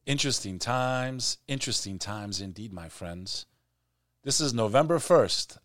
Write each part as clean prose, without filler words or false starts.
Interesting times indeed, my friends. This is November 1st,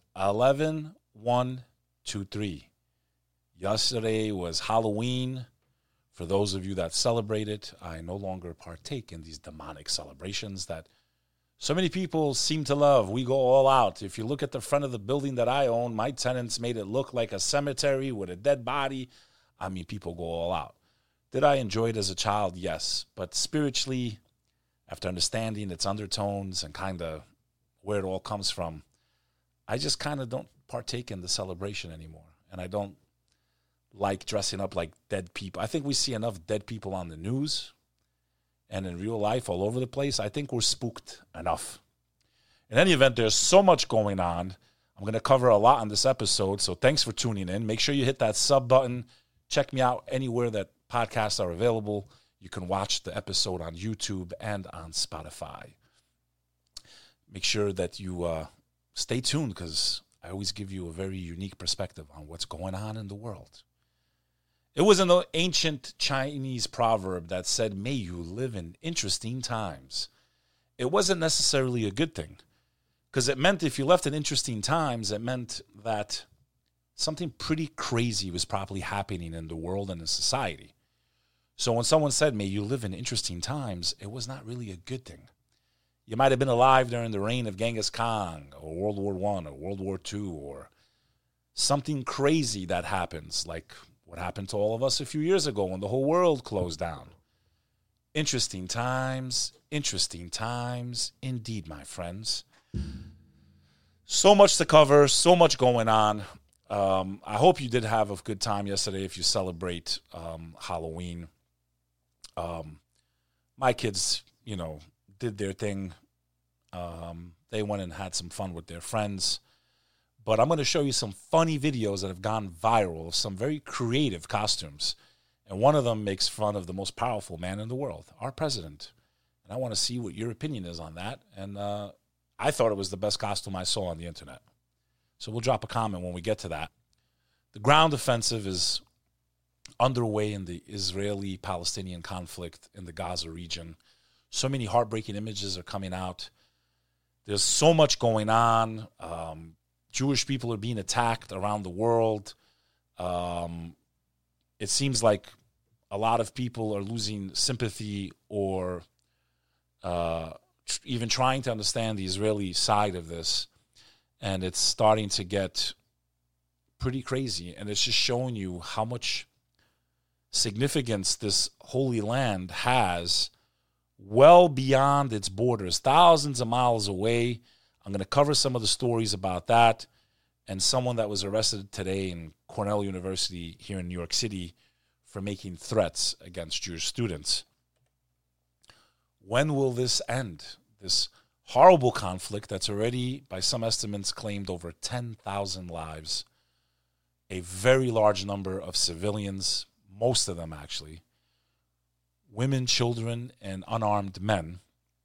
11/1/23. Yesterday was Halloween. For those of you that celebrate it, I no longer partake in these demonic celebrations that so many people seem to love. We go all out. If you look at the front of the building that I own, my tenants made it look like a cemetery with a dead body. I mean, people go all out. Did I enjoy it as a child? Yes. But spiritually, after understanding its undertones and kind of where it all comes from, I just kind of don't partake in the celebration anymore. And I don't like dressing up like dead people. I think we see enough dead people on the news and in real life all over the place. I think we're spooked enough. In any event, there's so much going on. I'm going to cover a lot on this episode, so thanks for tuning in. Make sure you hit that sub button. Check me out anywhere that podcasts are available. You can watch the episode on YouTube and on Spotify. Make sure that you stay tuned because I always give you a very unique perspective on what's going on in the world. It was an ancient Chinese proverb that said, "May you live in interesting times." It wasn't necessarily a good thing because it meant if you left in interesting times, it meant that something pretty crazy was probably happening in the world and in society. So when someone said, "May you live in interesting times," it was not really a good thing. You might have been alive during the reign of Genghis Khan or World War I or World War II or something crazy that happens, like what happened to all of us a few years ago when the whole world closed down. Interesting times indeed, my friends. So much to cover, so much going on. I hope you did have a good time yesterday if you celebrate Halloween. My kids, did their thing. They went and had some fun with their friends. But I'm going to show you some funny videos that have gone viral of some very creative costumes. And one of them makes fun of the most powerful man in the world, our president. And I want to see what your opinion is on that. And I thought it was the best costume I saw on the internet. So we'll drop a comment when we get to that. The ground offensive is underway in the Israeli-Palestinian conflict in the Gaza region. So many heartbreaking images are coming out. There's so much going on. Jewish people are being attacked around the world. It seems like a lot of people are losing sympathy or even trying to understand the Israeli side of this. And it's starting to get pretty crazy. And it's just showing you how much significance this holy land has well beyond its borders, thousands of miles away. I'm going to cover some of the stories about that and someone that was arrested today in Cornell University here in New York City for making threats against Jewish students. When will this end? This horrible conflict that's already, by some estimates, claimed over 10,000 lives, a very large number of civilians, most of them actually, women, children, and unarmed men.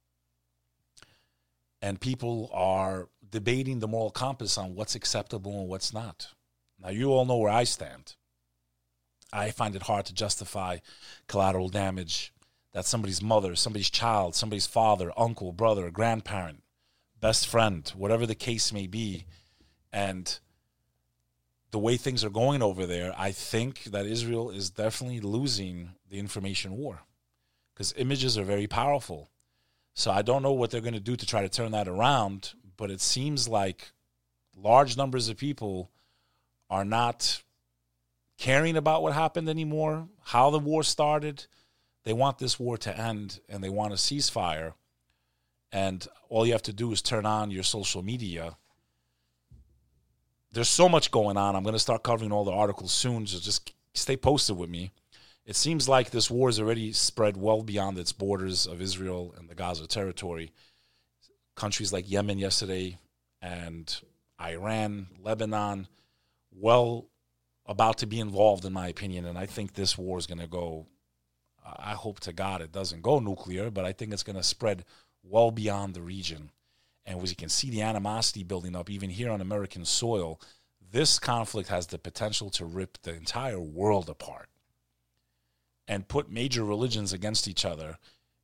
And people are debating the moral compass on what's acceptable and what's not. Now, you all know where I stand. I find it hard to justify collateral damage that somebody's mother, somebody's child, somebody's father, uncle, brother, grandparent, best friend, whatever the case may be. And the way things are going over there, I think that Israel is definitely losing the information war because images are very powerful. So I don't know what they're going to do to try to turn that around, but it seems like large numbers of people are not caring about what happened anymore, how the war started. They want this war to end, and they want a ceasefire. And all you have to do is turn on your social media. There's so much going on. I'm going to start covering all the articles soon, so just stay posted with me. It seems like this war has already spread well beyond its borders of Israel and the Gaza territory. Countries like Yemen yesterday and Iran, Lebanon, well about to be involved, in my opinion. And I think this war is going to go, I hope to God it doesn't go nuclear, but I think it's going to spread well beyond the region. And as you can see the animosity building up, even here on American soil, this conflict has the potential to rip the entire world apart and put major religions against each other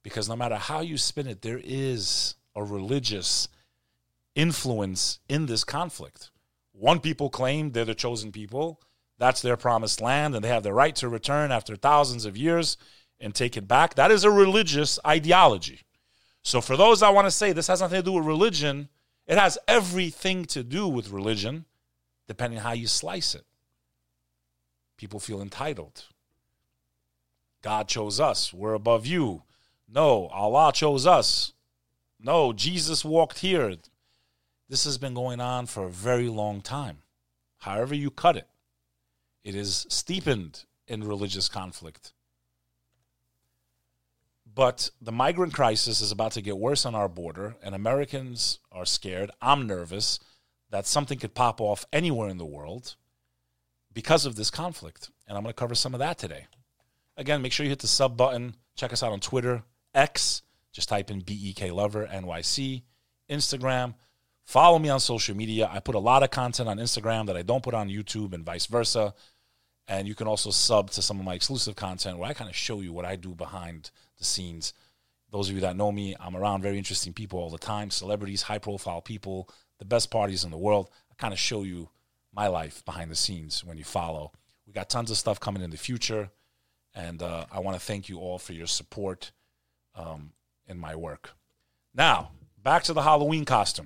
Because no matter how you spin it, there is a religious influence in this conflict. One people claim they're the chosen people. That's their promised land, and they have the right to return after thousands of years and take it back. That is a religious ideology. So for those that want to say this has nothing to do with religion, it has everything to do with religion, depending on how you slice it. People feel entitled. God chose us. We're above you. No, Allah chose us. No, Jesus walked here. This has been going on for a very long time. However you cut it, it is steepened in religious conflict. But the migrant crisis is about to get worse on our border, and Americans are scared. I'm nervous that something could pop off anywhere in the world because of this conflict. And I'm going to cover some of that today. Again, make sure you hit the sub button. Check us out on Twitter, X. Just type in BEK Lover NYC. Instagram. Follow me on social media. I put a lot of content on Instagram that I don't put on YouTube and vice versa. And you can also sub to some of my exclusive content where I kind of show you what I do behind the scenes. Those of you that know me, I'm around very interesting people all the time, celebrities, high-profile people, the best parties in the world. I kind of show you my life behind the scenes when you follow. We got tons of stuff coming in the future, and I want to thank you all for your support in my work. Now, back to the Halloween costume.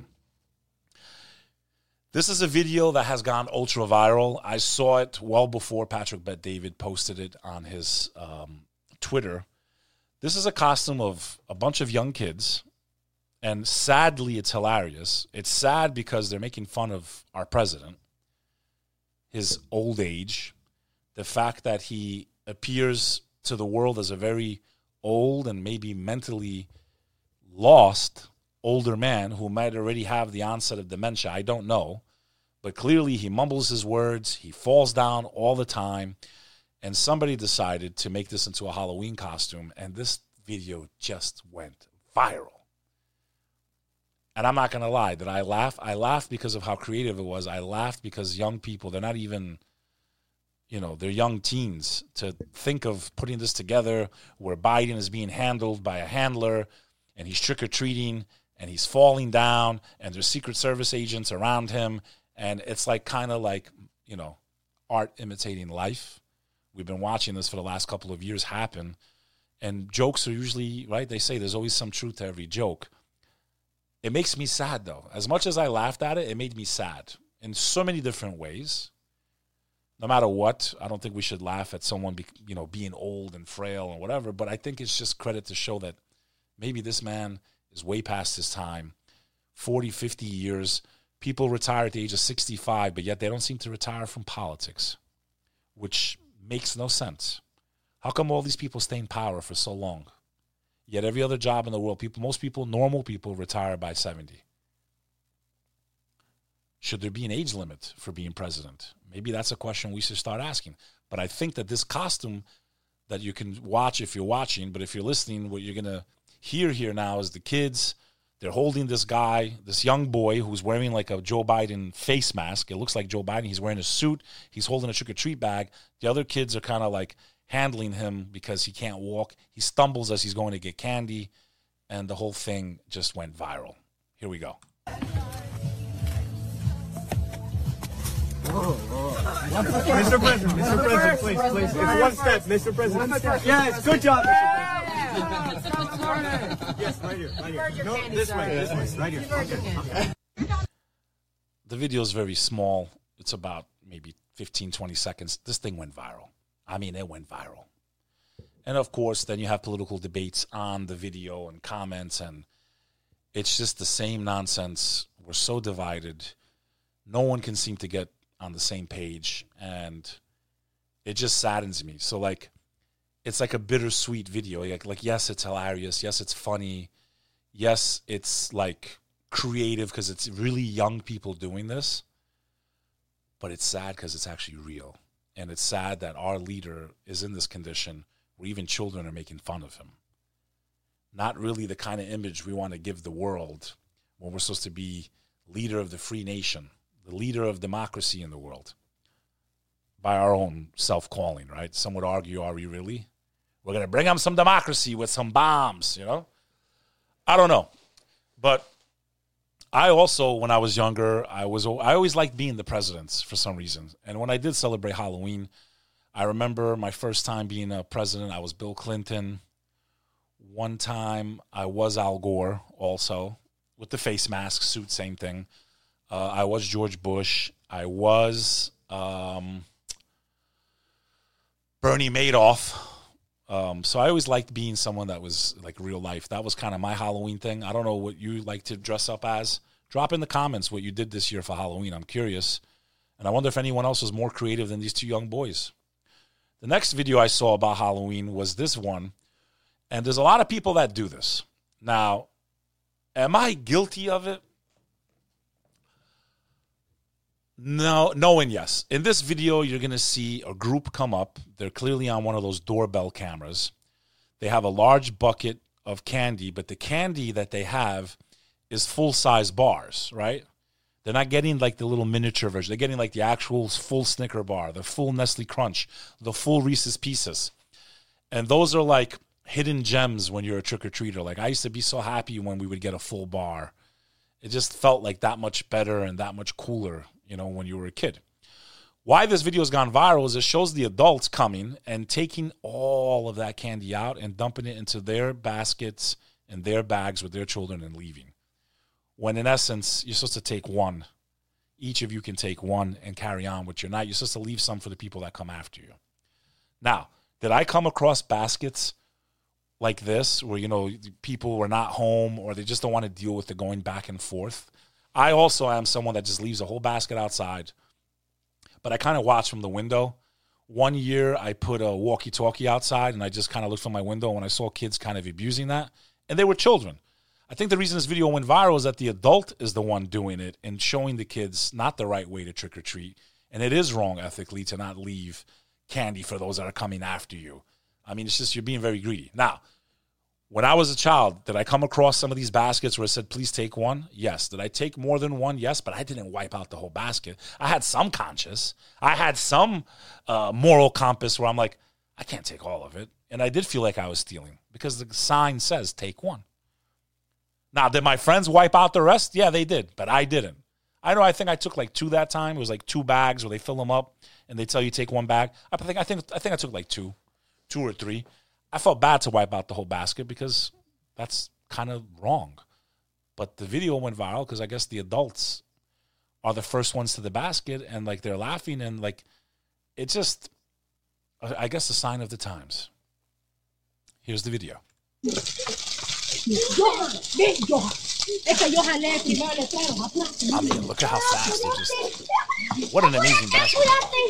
This is a video that has gone ultra viral. I saw it well before Patrick Bet-David posted it on his Twitter. This is a costume of a bunch of young kids, and sadly, it's hilarious. It's sad because they're making fun of our president, his old age, the fact that he appears to the world as a very old and maybe mentally lost older man who might already have the onset of dementia. I don't know. But clearly he mumbles his words. He falls down all the time. And somebody decided to make this into a Halloween costume. And this video just went viral. And I'm not going to lie. Did I laugh? I laughed because of how creative it was. I laughed because young people, they're not even, they're young teens. To think of putting this together where Biden is being handled by a handler and he's trick-or-treating and he's falling down and there's Secret Service agents around him. And it's kind of like, art imitating life. We've been watching this for the last couple of years happen. And jokes are usually, right? They say there's always some truth to every joke. It makes me sad, though. As much as I laughed at it, it made me sad in so many different ways. No matter what, I don't think we should laugh at someone, being old and frail and whatever. But I think it's just credit to show that maybe this man is way past his time. 40, 50 years. People retire at the age of 65, but yet they don't seem to retire from politics, which makes no sense. How come all these people stay in power for so long? Yet every other job in the world, most people, normal people, retire by 70. Should there be an age limit for being president? Maybe that's a question we should start asking. But I think that this costume that you can watch if you're watching, but if you're listening, what you're going to hear here now is the kids. They're holding this guy, this young boy who's wearing like a Joe Biden face mask. It looks like Joe Biden. He's wearing a suit. He's holding a trick-or-treat bag. The other kids are kind of like handling him because he can't walk. He stumbles as he's going to get candy, and the whole thing just went viral. Here we go. Mr. President, please. It's one step, Mr. President. Yes, good job, Mr. President. Yes, right here. No, this way, right here. Okay. The video is very small. It's about maybe 15, 20 seconds. This thing went viral. I mean, it went viral. And of course, then you have political debates on the video and comments, and it's just the same nonsense. We're so divided. No one can seem to get on the same page, and it just saddens me. So, it's like a bittersweet video. Like, yes, it's hilarious. Yes, it's funny. Yes, it's creative because it's really young people doing this. But it's sad because it's actually real. And it's sad that our leader is in this condition where even children are making fun of him. Not really the kind of image we want to give the world when we're supposed to be leader of the free nation, the leader of democracy in the world, by our own self-calling, right? Some would argue, are we really? We're going to bring them some democracy with some bombs, you know? I don't know. But I also, when I was younger, I always liked being the president for some reason. And when I did celebrate Halloween, I remember my first time being a president, I was Bill Clinton. One time I was Al Gore also, with the face mask, suit, same thing. I was George Bush. I was Bernie Madoff. So I always liked being someone that was like real life. That was kind of my Halloween thing. I don't know what you like to dress up as. Drop in the comments what you did this year for Halloween. I'm curious. And I wonder if anyone else was more creative than these two young boys. The next video I saw about Halloween was this one. And there's a lot of people that do this. Now, am I guilty of it? No and yes. In this video, you're going to see a group come up. They're clearly on one of those doorbell cameras. They have a large bucket of candy, but the candy that they have is full-size bars, right? They're not getting like the little miniature version. They're getting like the actual full Snicker bar, the full Nestle Crunch, the full Reese's Pieces. And those are like hidden gems when you're a trick-or-treater. Like I used to be so happy when we would get a full bar. It just felt like that much better and that much cooler, you know, when you were a kid. Why this video has gone viral is it shows the adults coming and taking all of that candy out and dumping it into their baskets and their bags with their children and leaving. When in essence, you're supposed to take one. Each of you can take one and carry on with your night. You're supposed to leave some for the people that come after you. Now, did I come across baskets like this where, you know, people were not home or they just don't want to deal with the going back and forth? I also am someone that just leaves a whole basket outside, but I kind of watch from the window. One year I put a walkie-talkie outside and I just kind of looked from my window when I saw kids kind of abusing that, and they were children. I think the reason this video went viral is that the adult is the one doing it and showing the kids not the right way to trick-or-treat, and it is wrong ethically to not leave candy for those that are coming after you. I mean, it's just you're being very greedy. Now, when I was a child, did I come across some of these baskets where it said, please take one? Yes. Did I take more than one? Yes, but I didn't wipe out the whole basket. I had some conscience. I had some moral compass where I'm like, I can't take all of it. And I did feel like I was stealing because the sign says take one. Now, did my friends wipe out the rest? Yeah, they did, but I didn't. I think I took like 2 that time. It was like 2 bags where they fill them up and they tell you take 1 bag. I think I took like 2 or 3. I felt bad to wipe out the whole basket because that's kind of wrong. But the video went viral because I guess the adults are the first ones to the basket and like they're laughing and like it's just, I guess, a sign of the times. Here's the video. I mean, look at how fast they're just. What an amazing basket.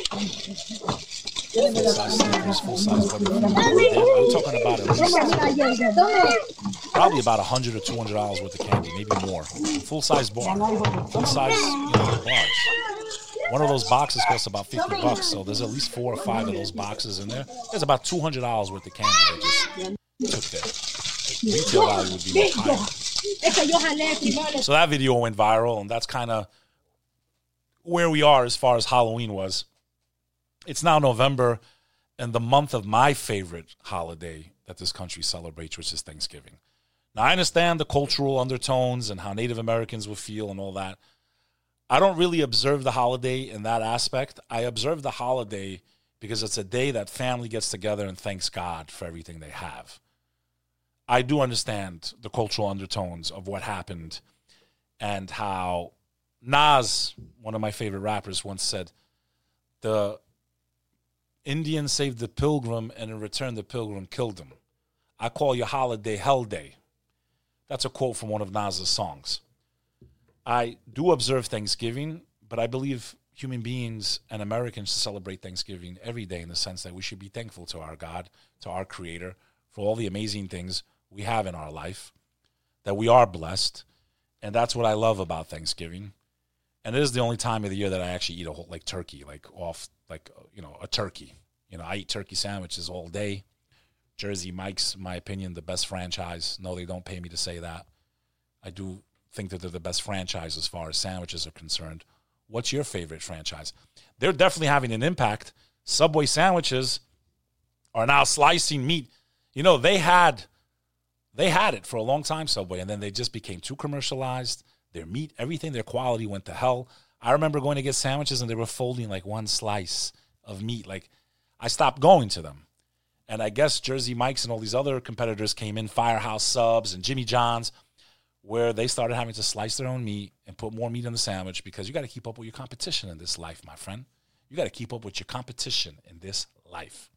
Full-size Snickers, full-size Butterfield. I'm talking about at least probably about $100 or $200 worth of candy, maybe more. Full-size bar, full-size bars. One of those boxes costs about $50, so there's at least 4 or 5 of those boxes in there. There's about $200 worth of candy they just took there. Retail value would be much higher. So that video went viral, and that's kind of where we are as far as Halloween was. It's now November, and the month of my favorite holiday that this country celebrates, which is Thanksgiving. Now, I understand the cultural undertones and how Native Americans will feel and all that. I don't really observe the holiday in that aspect. I observe the holiday because it's a day that family gets together and thanks God for everything they have. I do understand the cultural undertones of what happened and how Nas, one of my favorite rappers, once said, the Indian saved the pilgrim, and in return, the pilgrim killed him. I call your holiday Hell Day. That's a quote from one of Nas's songs. I do observe Thanksgiving, but I believe human beings and Americans celebrate Thanksgiving every day in the sense that we should be thankful to our God, to our Creator, for all the amazing things we have in our life, that we are blessed, and that's what I love about Thanksgiving. And it is the only time of the year that I actually eat a whole, like turkey, a turkey. I eat turkey sandwiches all day. Jersey Mike's, in my opinion, the best franchise. No, they don't pay me to say that. I do think that they're the best franchise as far as sandwiches are concerned. What's your favorite franchise? They're definitely having an impact. Subway sandwiches are now slicing meat You know, they had it for a long time, Subway, and then they just became too commercialized. Their meat, everything, their quality went to hell. I remember going to get sandwiches, and they were folding like one slice of meat. Like, I stopped going to them. And I guess Jersey Mike's and all these other competitors came in, Firehouse Subs and Jimmy John's, where they started having to slice their own meat and put more meat in the sandwich because you got to keep up with your competition in this life, my friend. You got to keep up with your competition in this life.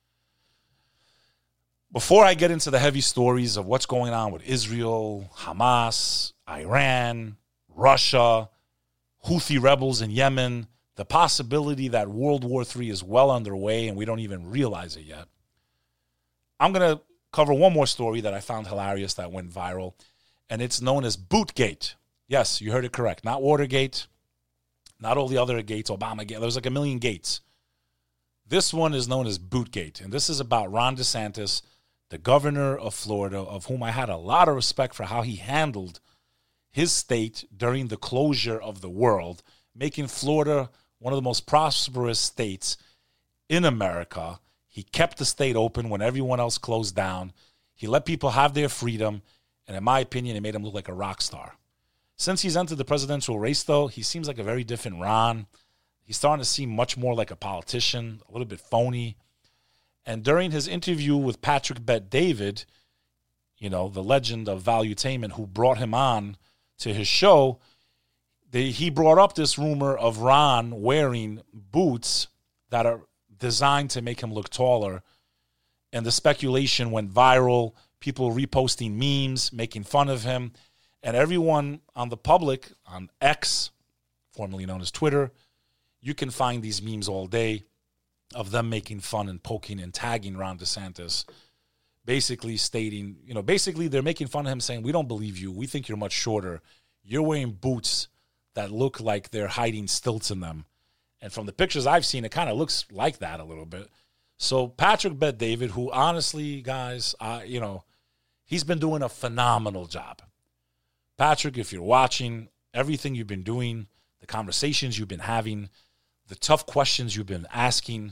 Before I get into the heavy stories of what's going on with Israel, Hamas, Iran, Russia, Houthi rebels in Yemen, the possibility that World War III is well underway and we don't even realize it yet, I'm going to cover one more story that I found hilarious that went viral, and it's known as Bootgate. Yes, you heard it correct. Not Watergate, not all the other gates, Obamagate. There's like a million gates. This one is known as Bootgate, and this is about Ron DeSantis, the governor of Florida, of whom I had a lot of respect for how he handled his state during the closure of the world, making Florida one of the most prosperous states in America. He kept the state open when everyone else closed down. He let people have their freedom, and in my opinion, it made him look like a rock star. Since he's entered the presidential race, though, he seems like a very different Ron. He's starting to seem much more like a politician, a little bit phony. And during his interview with Patrick Bet-David, you know, the legend of Valuetainment, who brought him on to his show, he brought up this rumor of Ron wearing boots that are designed to make him look taller. And the speculation went viral, people reposting memes, making fun of him. And everyone on the public, on X, formerly known as Twitter, you can find these memes all day of them making fun and poking and tagging Ron DeSantis, basically stating, you know, basically they're making fun of him saying, we don't believe you. We think you're much shorter. You're wearing boots that look like they're hiding stilts in them. And from the pictures I've seen, it kind of looks like that a little bit. So Patrick Bet-David, who honestly, guys, you know, he's been doing a phenomenal job. Patrick, if you're watching, everything you've been doing, the conversations you've been having, the tough questions you've been asking,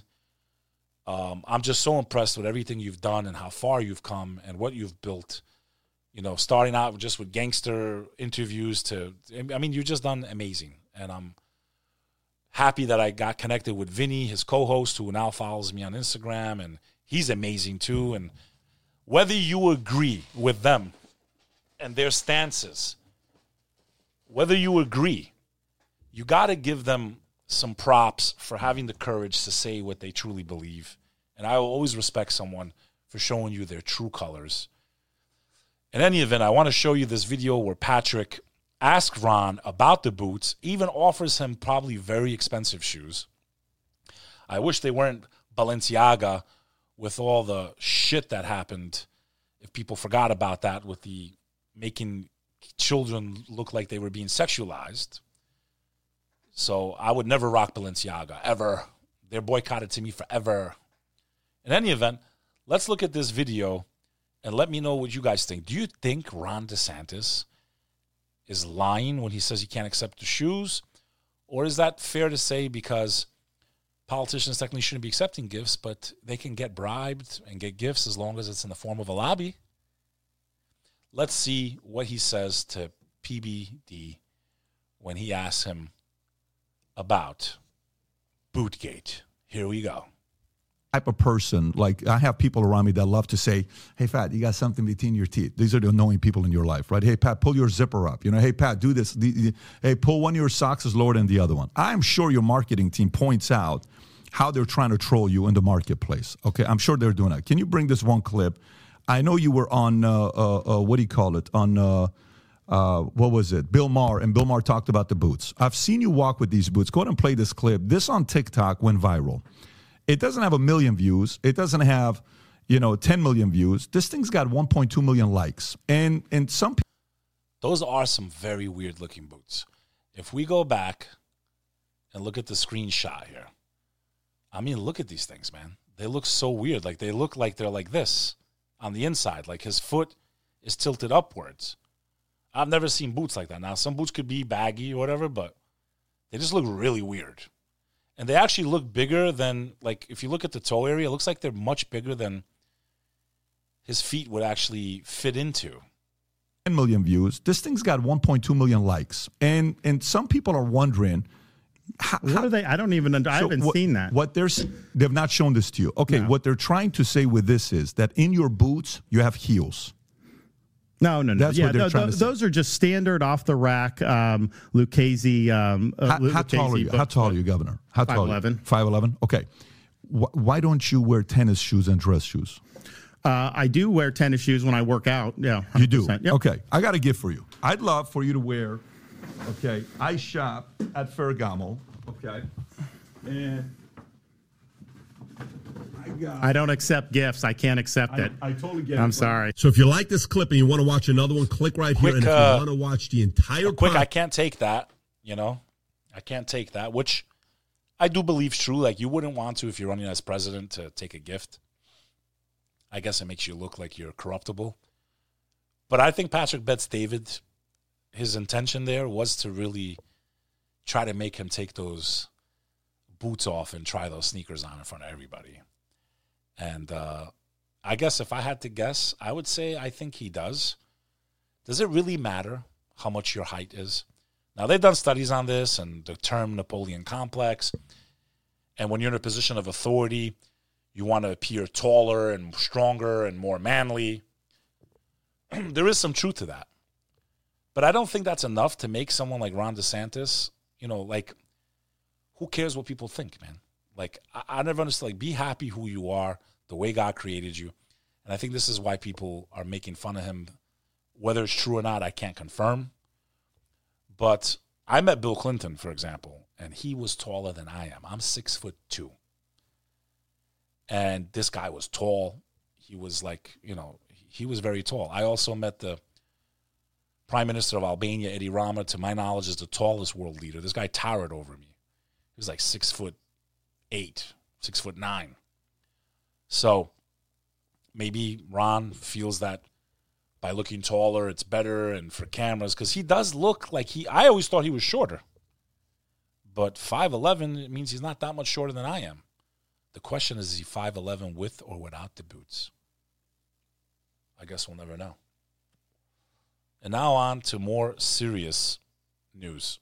I'm just so impressed with everything you've done and how far you've come and what you've built. You know, starting out just with gangster interviews to, I mean, you've just done amazing. And I'm happy that I got connected with Vinny, his co-host, who now follows me on Instagram, and he's amazing too. And whether you agree with them and their stances, whether you agree, you got to give them some props for having the courage to say what they truly believe. And I will always respect someone for showing you their true colors. In any event, I want to show you this video where Patrick asks Ron about the boots, even offers him probably very expensive shoes. I wish they weren't Balenciaga with all the shit that happened, if people forgot about that, with the making children look like they were being sexualized. So I would never rock Balenciaga, ever. They're boycotted to me forever. In any event, let's look at this video and let me know what you guys think. Do you think Ron DeSantis is lying when he says he can't accept the shoes? Or is that fair to say because politicians technically shouldn't be accepting gifts, but they can get bribed and get gifts as long as it's in the form of a lobby? Let's see what he says to PBD when he asks him about Bootgate. Here we go. Type of person, like I have people around me that love to say, hey, Pat, you got something between your teeth. These are the annoying people in your life, right? Hey, Pat, pull your zipper up. You know, hey, Pat, do this. Hey, pull one of your socks is lower than the other one. I'm sure your marketing team points out how they're trying to troll you in the marketplace. Okay, I'm sure they're doing that. Can you bring this one clip? I know you were on, what do you call it? On, what was it? Bill Maher, and Bill Maher talked about the boots. I've seen you walk with these boots. Go ahead and play this clip. This on TikTok went viral. It doesn't have 1 million views. It doesn't have, 10 million views. This thing's got 1.2 million likes. And some people. Those are some very weird looking boots. If we go back and look at the screenshot here, I mean, look at these things, man. They look so weird. Like they look like they're like this on the inside. Like his foot is tilted upwards. I've never seen boots like that. Now, some boots could be baggy or whatever, but they just look really weird. And they actually look bigger than, like, if you look at the toe area, it looks like they're much bigger than his feet would actually fit into. 10 million views. This thing's got 1.2 million likes. And some people are wondering, what are they? I don't even. I haven't seen that. They've not shown this to you. Okay, No. What they're trying to say with this is that in your boots you have heels. No. That's what they're trying to say. Those are just standard off the rack Lucchese. How tall are you? How tall are you, Governor? How tall? 5'11". 5'11". Okay. Why don't you wear tennis shoes and dress shoes? I do wear tennis shoes when I work out. Yeah, 100%. You do? Yep. Okay. I got a gift for you. I'd love for you to wear, okay, I shop at Ferragamo, okay, and I don't accept gifts. I can't accept it. I totally get it. I'm sorry. So if you like this clip and you want to watch another one, click right here. And if you want to watch the entire I can't take that, I can't take that, which I do believe is true. Like, you wouldn't want to, if you're running as president, to take a gift. I guess it makes you look like you're corruptible. But I think Patrick Bet-David, his intention there was to really try to make him take those boots off and try those sneakers on in front of everybody. And I guess if I had to guess, I would say I think he does. Does it really matter how much your height is? Now, they've done studies on this and the term Napoleon complex. And when you're in a position of authority, you want to appear taller and stronger and more manly. There is some truth to that. But I don't think that's enough to make someone like Ron DeSantis, who cares what people think, man? Like, I never understood, like, be happy who you are, the way God created you. And I think this is why people are making fun of him. Whether it's true or not, I can't confirm. But I met Bill Clinton, for example, and he was taller than I am. I'm 6'2". And this guy was tall. He was he was very tall. I also met the Prime Minister of Albania, Edi Rama, to my knowledge, is the tallest world leader. This guy towered over me. He was like 6'8", 6'9". So maybe Ron feels that by looking taller, it's better, and for cameras, because he does look like I always thought he was shorter. But 5'11", it means he's not that much shorter than I am. The question is he 5'11" with or without the boots? I guess we'll never know. And now on to more serious news.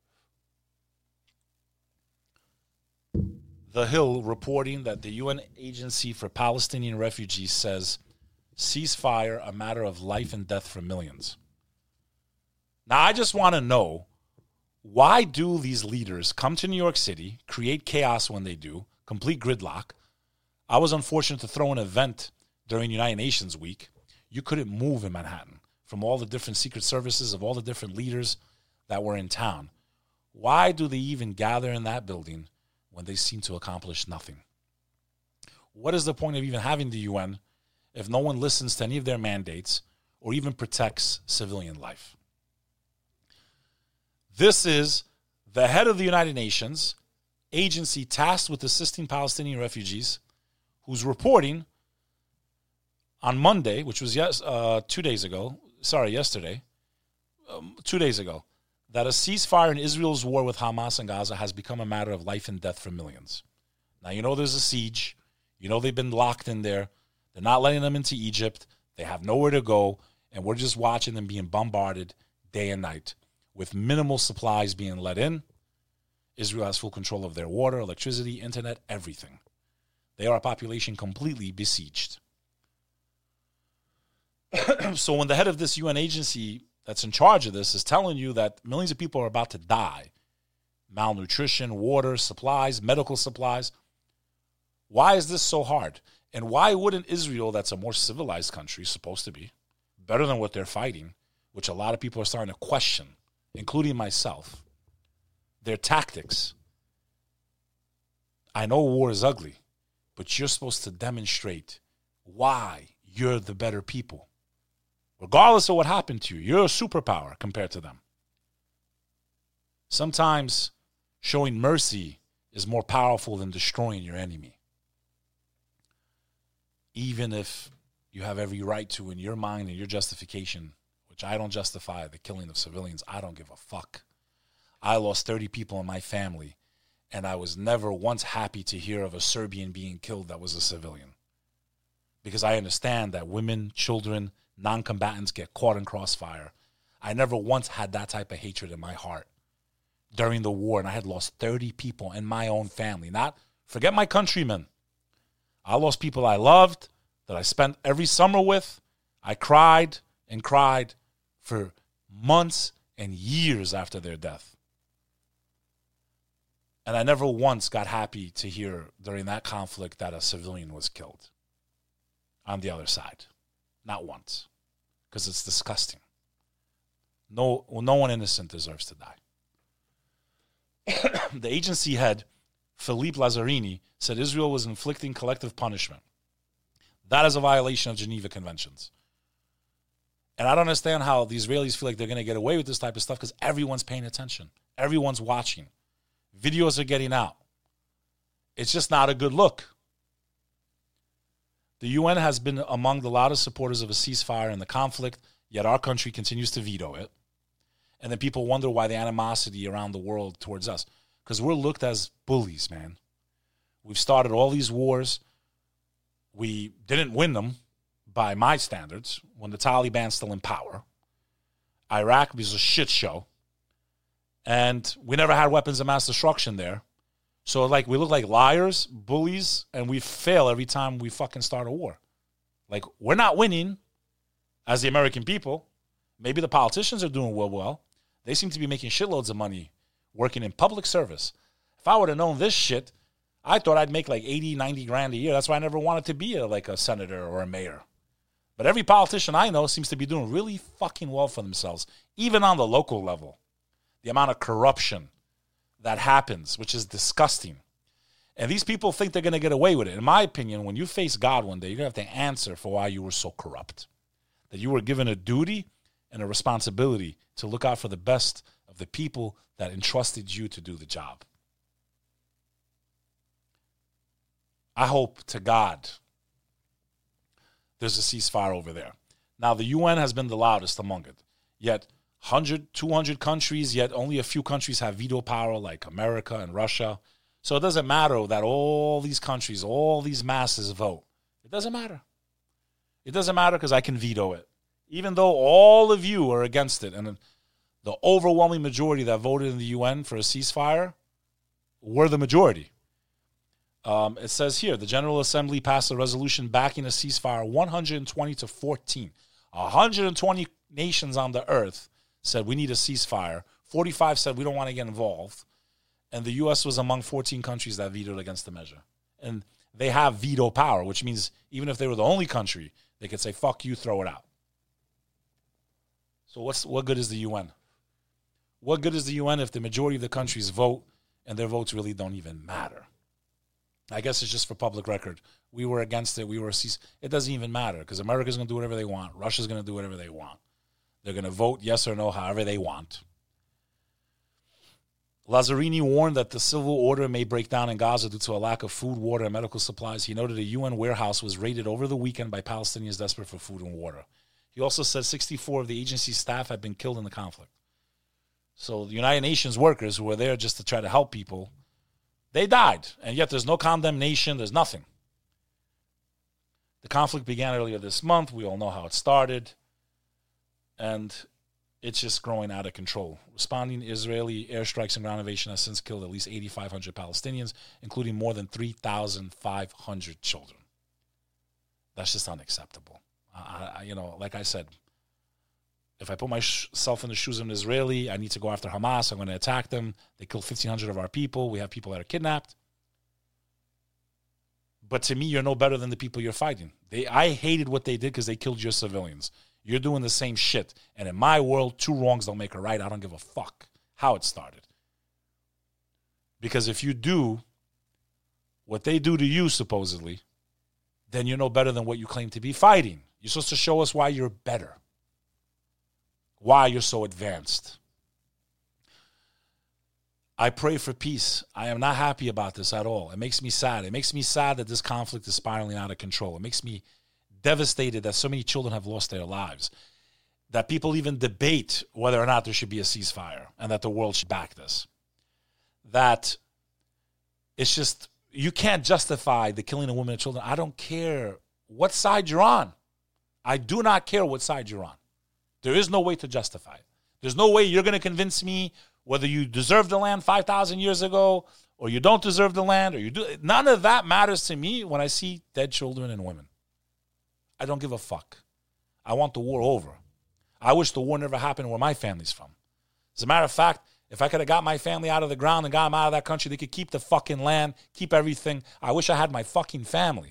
The Hill reporting that the UN Agency for Palestinian Refugees says ceasefire a matter of life and death for millions. Now, I just want to know, why do these leaders come to New York City, create chaos when they do, complete gridlock? I was unfortunate to throw an event during United Nations Week. You couldn't move in Manhattan from all the different secret services of all the different leaders that were in town. Why do they even gather in that building when they seem to accomplish nothing? What is the point of even having the UN if no one listens to any of their mandates or even protects civilian life? This is the head of the United Nations agency tasked with assisting Palestinian refugees, who's reporting on Monday, which was 2 days ago, yesterday, 2 days ago, that a ceasefire in Israel's war with Hamas and Gaza has become a matter of life and death for millions. Now, there's a siege. They've been locked in there. They're not letting them into Egypt. They have nowhere to go, and we're just watching them being bombarded day and night with minimal supplies being let in. Israel has full control of their water, electricity, internet, everything. They are a population completely besieged. So when the head of this UN agency that's in charge of this is telling you that millions of people are about to die, malnutrition, water, supplies, medical supplies, why is this so hard? And why wouldn't Israel, that's a more civilized country, supposed to be, better than what they're fighting, which a lot of people are starting to question, including myself, their tactics? I know war is ugly, but you're supposed to demonstrate why you're the better people. Regardless of what happened to you, you're a superpower compared to them. Sometimes showing mercy is more powerful than destroying your enemy. Even if you have every right to, in your mind and your justification, which I don't justify the killing of civilians, I don't give a fuck. I lost 30 people in my family, and I was never once happy to hear of a Serbian being killed that was a civilian. because I understand that women, children, non-combatants get caught in crossfire. I never once had that type of hatred in my heart during the war, and I had lost 30 people in my own family. Forget my countrymen. I lost people I loved, that I spent every summer with. I cried and cried for months and years after their death. And I never once got happy to hear during that conflict that a civilian was killed on the other side. Not once. Because it's disgusting. No one innocent deserves to die. The agency head, Philippe Lazzarini, said Israel was inflicting collective punishment. That is a violation of Geneva Conventions. And I don't understand how the Israelis feel like they're going to get away with this type of stuff because everyone's paying attention. Everyone's watching. Videos are getting out. It's just not a good look. The UN has been among the loudest supporters of a ceasefire in the conflict, yet our country continues to veto it. And then people wonder why the animosity around the world towards us. Because we're looked as bullies, man. We've started all these wars. We didn't win them by my standards when the Taliban's still in power. Iraq was a shit show. And we never had weapons of mass destruction there. So like we look like liars, bullies, and we fail every time we fucking start a war. Like we're not winning as the American people. Maybe the politicians are doing well. They seem to be making shitloads of money working in public service. If I would have known this shit, I thought I'd make like 80, 90 grand a year. That's why I never wanted to be like a senator or a mayor. But every politician I know seems to be doing really fucking well for themselves, even on the local level. The amount of corruption that happens, which is disgusting. And these people think they're going to get away with it. In my opinion, when you face God one day, you're going to have to answer for why you were so corrupt. That you were given a duty and a responsibility to look out for the best of the people that entrusted you to do the job. I hope to God there's a ceasefire over there. Now, the UN has been the loudest among it. Yet 100, 200 countries, yet only a few countries have veto power like America and Russia. So it doesn't matter that all these countries, all these masses vote. It doesn't matter. It doesn't matter because I can veto it. Even though all of you are against it, and the overwhelming majority that voted in the UN for a ceasefire were the majority. It says here, the General Assembly passed a resolution backing a ceasefire 120 to 14. 120 nations on the earth said we need a ceasefire. 45 said we don't want to get involved. And the U.S. was among 14 countries that vetoed against the measure. And they have veto power, which means even if they were the only country, they could say, fuck you, throw it out. So what good is the UN? What good is the UN if the majority of the countries vote and their votes really don't even matter? I guess it's just for public record. We were against it. It doesn't even matter because America's going to do whatever they want. Russia's going to do whatever they want. They're going to vote yes or no however they want. Lazzarini warned that the civil order may break down in Gaza due to a lack of food, water, and medical supplies. He noted a UN warehouse was raided over the weekend by Palestinians desperate for food and water. He also said 64 of the agency's staff had been killed in the conflict. So the United Nations workers who were there just to try to help people, they died, and yet there's no condemnation, there's nothing. The conflict began earlier this month. We all know how it started, and it's just growing out of control. Responding Israeli airstrikes and ground invasion has since killed at least 8,500 Palestinians, including more than 3,500 children. That's just unacceptable. Like I said, if I put myself in the shoes of an Israeli, I need to go after Hamas. I'm going to attack them. They killed 1,500 of our people. We have people that are kidnapped. But to me, you're no better than the people you're fighting. I hated what they did because they killed your civilians. You're doing the same shit. And in my world, two wrongs don't make a right. I don't give a fuck how it started. Because if you do what they do to you, supposedly, then you're no better than what you claim to be fighting. You're supposed to show us why you're better. Why you're so advanced. I pray for peace. I am not happy about this at all. It makes me sad. It makes me sad that this conflict is spiraling out of control. It makes me devastated that so many children have lost their lives. That people even debate whether or not there should be a ceasefire and that the world should back this. That it's just, you can't justify the killing of women and children. I don't care what side you're on. I do not care what side you're on. There is no way to justify it. There's no way you're going to convince me whether you deserve the land 5,000 years ago or you don't deserve the land or you do. None of that matters to me when I see dead children and women. I don't give a fuck. I want the war over. I wish the war never happened where my family's from. As a matter of fact, if I could have got my family out of the ground and got them out of that country, they could keep the fucking land, keep everything. I wish I had my fucking family.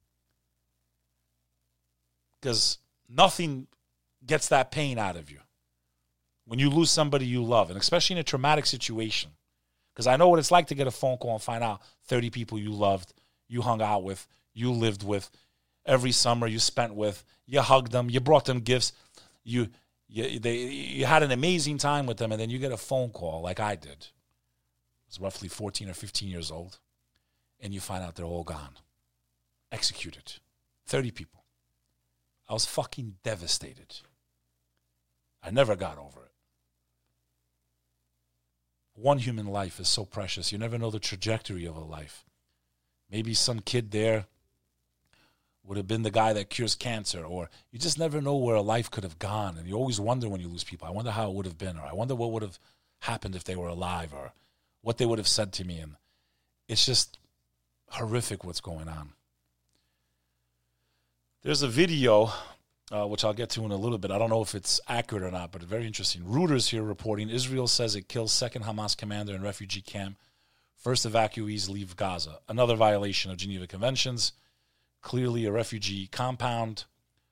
Because nothing gets that pain out of you when you lose somebody you love, and especially in a traumatic situation. Because I know what it's like to get a phone call and find out 30 people you loved, you hung out with, you lived with, every summer you spent with, you hugged them, you brought them gifts, you had an amazing time with them, and then you get a phone call like I did. I was roughly 14 or 15 years old, and you find out they're all gone. Executed. 30 people. I was fucking devastated. I never got over it. One human life is so precious. You never know the trajectory of a life. Maybe some kid there would have been the guy that cures cancer, or you just never know where a life could have gone, and you always wonder when you lose people. I wonder how it would have been, or I wonder what would have happened if they were alive, or what they would have said to me, and it's just horrific what's going on. There's a video, which I'll get to in a little bit. I don't know if it's accurate or not, but it's very interesting. Reuters here reporting, Israel says it kills second Hamas commander in refugee camp. First evacuees leave Gaza. Another violation of Geneva Conventions. Clearly a refugee compound.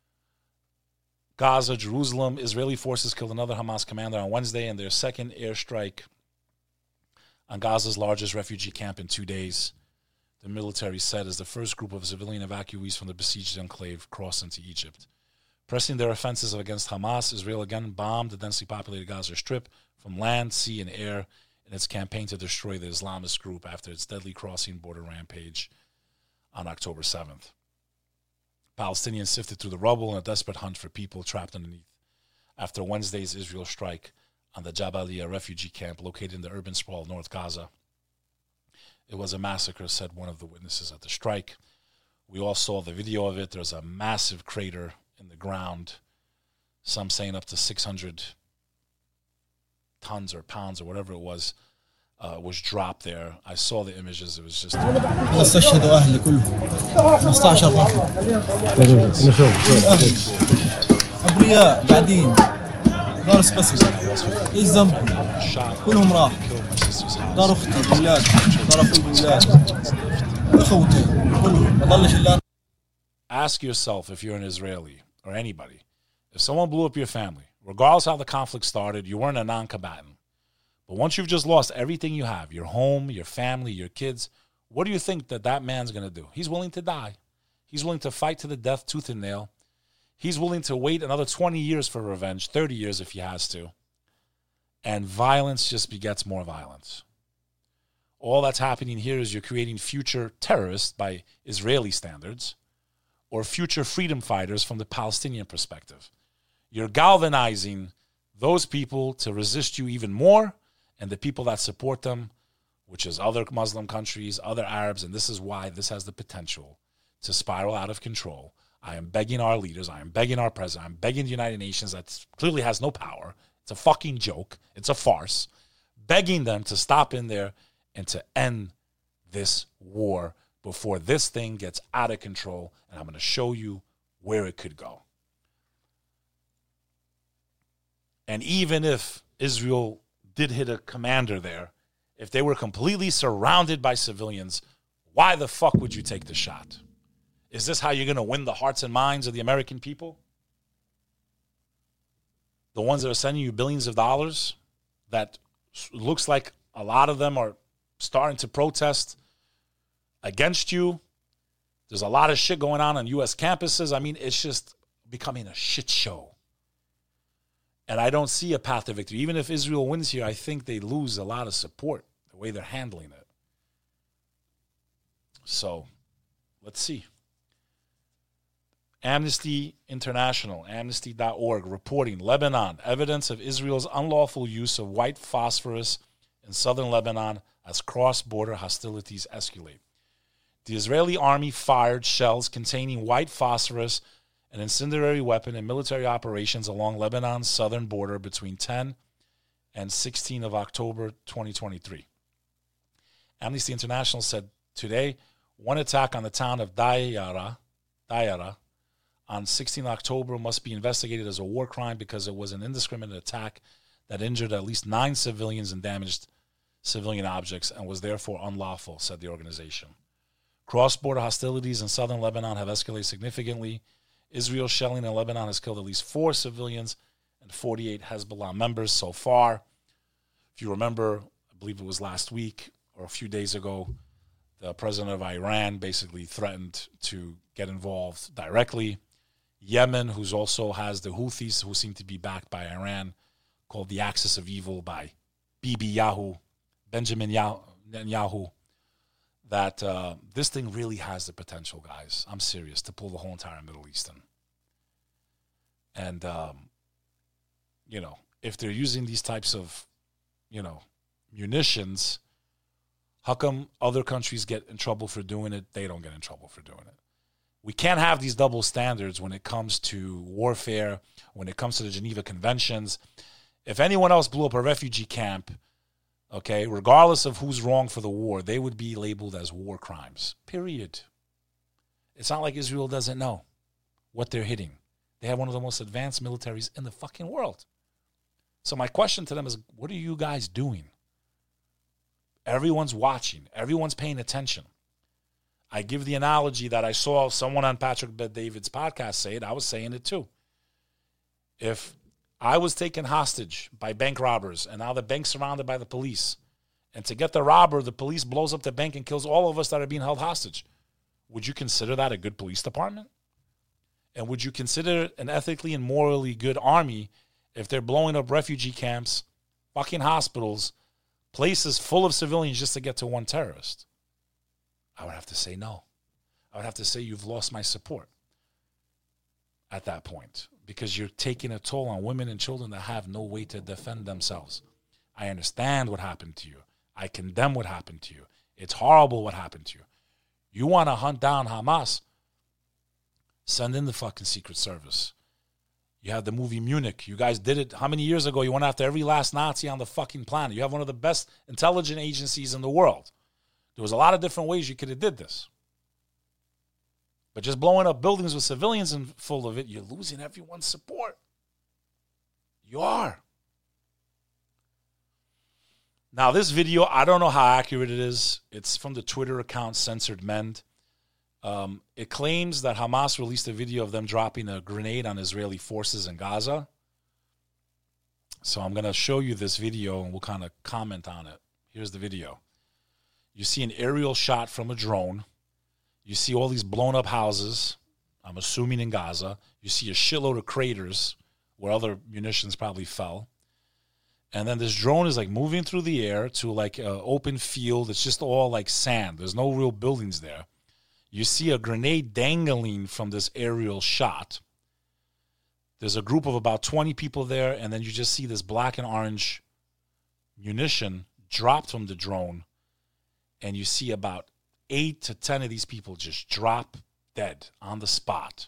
Gaza, Jerusalem. Israeli forces killed another Hamas commander on Wednesday in their second airstrike on Gaza's largest refugee camp in 2 days. The military said as the first group of civilian evacuees from the besieged enclave crossed into Egypt. Pressing their offensive against Hamas, Israel again bombed the densely populated Gaza Strip from land, sea, and air in its campaign to destroy the Islamist group after its deadly crossing border rampage on October 7th. Palestinians sifted through the rubble in a desperate hunt for people trapped underneath after Wednesday's Israel strike on the Jabalia refugee camp located in the urban sprawl of North Gaza. It was a massacre, said one of the witnesses at the strike. We all saw the video of it. There's a massive crater in the ground, some saying up to 600 tons or pounds or whatever it was dropped there. I saw the images. It was just... استشهدوا أهلي كلهم 15 أبرياء قاعدين دار سبيسيس إيش ذنبهم كلهم راح دار أختي أولاد دار أخوي أولاد أخوتي كلهم ما ضلش إلا. Ask yourself, if you're an Israeli or anybody, if someone blew up your family, regardless how the conflict started, you weren't a non-combatant. But once you've just lost everything you have, your home, your family, your kids, what do you think that man's going to do? He's willing to die. He's willing to fight to the death, tooth and nail. He's willing to wait another 20 years for revenge, 30 years if he has to. And violence just begets more violence. All that's happening here is you're creating future terrorists by Israeli standards, or future freedom fighters from the Palestinian perspective. You're galvanizing those people to resist you even more, and the people that support them, which is other Muslim countries, other Arabs, and this is why this has the potential to spiral out of control. I am begging our leaders, I am begging our president, I'm begging the United Nations that clearly has no power. It's a fucking joke. It's a farce. Begging them to stop in there and to end this war before this thing gets out of control, and I'm going to show you where it could go. And even if Israel did hit a commander there, if they were completely surrounded by civilians, why the fuck would you take the shot? Is this how you're going to win the hearts and minds of the American people? The ones that are sending you billions of dollars, that looks like a lot of them are starting to protest against you. There's a lot of shit going on U.S. campuses. I mean, it's just becoming a shit show. And I don't see a path to victory. Even if Israel wins here, I think they lose a lot of support, the way they're handling it. So, let's see. Amnesty International, amnesty.org, reporting Lebanon, evidence of Israel's unlawful use of white phosphorus in southern Lebanon as cross-border hostilities escalate. The Israeli army fired shells containing white phosphorus, an incendiary weapon, in military operations along Lebanon's southern border between 10 and 16 of October 2023. Amnesty International said today one attack on the town of Dayara on 16 October must be investigated as a war crime because it was an indiscriminate attack that injured at least 9 civilians and damaged civilian objects and was therefore unlawful, said the organization. Cross-border hostilities in southern Lebanon have escalated significantly. Israel's shelling in Lebanon has killed at least 4 civilians and 48 Hezbollah members so far. If you remember, I believe it was last week or a few days ago, the president of Iran basically threatened to get involved directly. Yemen, who also has the Houthis, who seem to be backed by Iran, called the Axis of Evil by Benjamin Netanyahu, that this thing really has the potential, guys. I'm serious, to pull the whole entire Middle Eastern. And, if they're using these types of, munitions, how come other countries get in trouble for doing it? They don't get in trouble for doing it. We can't have these double standards when it comes to warfare, when it comes to the Geneva Conventions. If anyone else blew up a refugee camp, okay, regardless of who's wrong for the war, they would be labeled as war crimes, period. It's not like Israel doesn't know what they're hitting. They have one of the most advanced militaries in the fucking world. So my question to them is, what are you guys doing? Everyone's watching. Everyone's paying attention. I give the analogy that I saw someone on Patrick Bet-David's podcast say it. I was saying it too. If I was taken hostage by bank robbers and now the bank's surrounded by the police, and to get the robber, the police blows up the bank and kills all of us that are being held hostage, would you consider that a good police department? And would you consider it an ethically and morally good army if they're blowing up refugee camps, fucking hospitals, places full of civilians just to get to one terrorist? I would have to say no. I would have to say you've lost my support at that point, because you're taking a toll on women and children that have no way to defend themselves. I understand what happened to you. I condemn what happened to you. It's horrible what happened to you. You want to hunt down Hamas? Send in the fucking Secret Service. You have the movie Munich. You guys did it how many years ago? You went after every last Nazi on the fucking planet. You have one of the best intelligence agencies in the world. There was a lot of different ways you could have did this. But just blowing up buildings with civilians in full of it, you're losing everyone's support. You are. Now, this video, I don't know how accurate it is. It's from the Twitter account Censored Men. It claims that Hamas released a video of them dropping a grenade on Israeli forces in Gaza. So I'm going to show you this video and we'll kind of comment on it. Here's the video. You see an aerial shot from a drone. You see all these blown up houses, I'm assuming in Gaza. You see a shitload of craters where other munitions probably fell. And then this drone is like moving through the air to like an open field. It's just all like sand. There's no real buildings there. You see a grenade dangling from this aerial shot. There's a group of about 20 people there, and then you just see this black and orange munition dropped from the drone, and you see about 8 to 10 of these people just drop dead on the spot.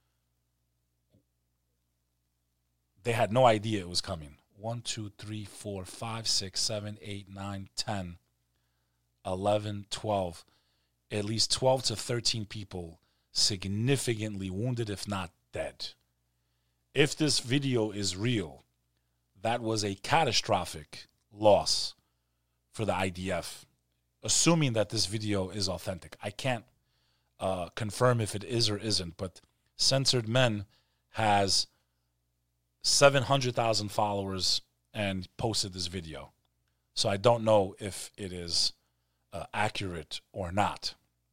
They had no idea it was coming. 1, 2, 3, 4, 5, 6, 7, 8, 9, 10, 11, 12. At least 12 to 13 people significantly wounded, if not dead. If this video is real, that was a catastrophic loss for the IDF, assuming that this video is authentic. I can't confirm if it is or isn't, but Censored Men has 700,000 followers and posted this video. So I don't know if it is accurate or not.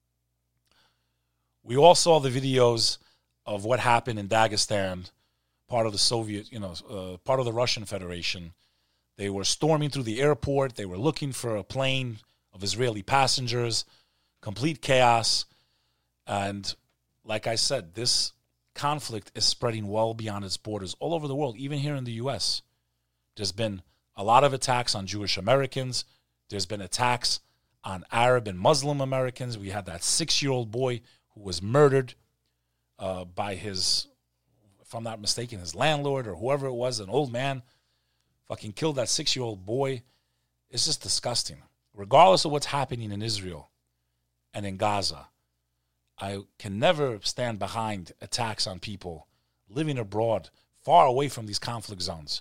We all saw the videos of what happened in Dagestan, part of the Soviet, part of the Russian Federation. They were storming through the airport. They were looking for a plane of Israeli passengers. Complete chaos. And like I said, this conflict is spreading well beyond its borders all over the world, even here in the U.S. There's been a lot of attacks on Jewish Americans. There's been attacks on Arab and Muslim Americans. We had that 6-year-old boy who was murdered by his, if I'm not mistaken, his landlord or whoever it was, an old man, fucking killed that 6-year-old boy. It's just disgusting. Regardless of what's happening in Israel and in Gaza, I can never stand behind attacks on people living abroad, far away from these conflict zones.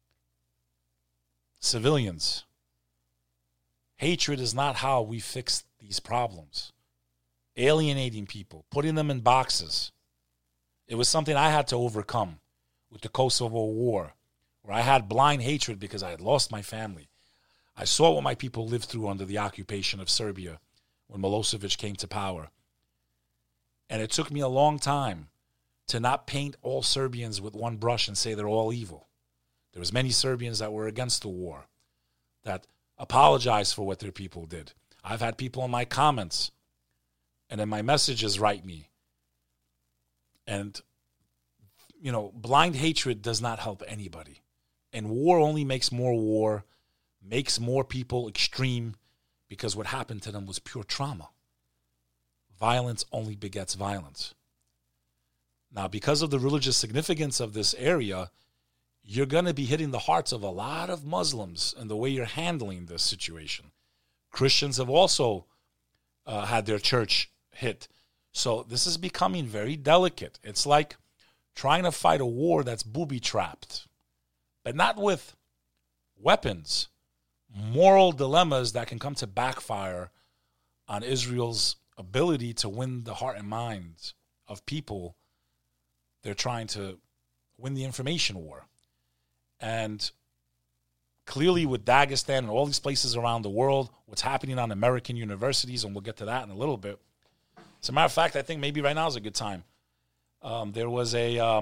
Civilians. Hatred is not how we fix these problems. Alienating people, putting them in boxes. It was something I had to overcome with the Kosovo War, where I had blind hatred because I had lost my family. I saw what my people lived through under the occupation of Serbia when Milosevic came to power. And it took me a long time to not paint all Serbians with one brush and say they're all evil. There was many Serbians that were against the war, that apologized for what their people did. I've had people in my comments and in my messages write me. And, blind hatred does not help anybody. And war only makes more war, makes more people extreme, because what happened to them was pure trauma. Violence only begets violence. Now, because of the religious significance of this area, you're going to be hitting the hearts of a lot of Muslims in the way you're handling this situation. Christians have also had their church hit. So this is becoming very delicate. It's like trying to fight a war that's booby-trapped, but not with weapons. Moral dilemmas that can come to backfire on Israel's ability to win the heart and minds of people. They're trying to win the information war. And clearly with Dagestan and all these places around the world, what's happening on American universities, and we'll get to that in a little bit. As a matter of fact, I think maybe right now is a good time. There was a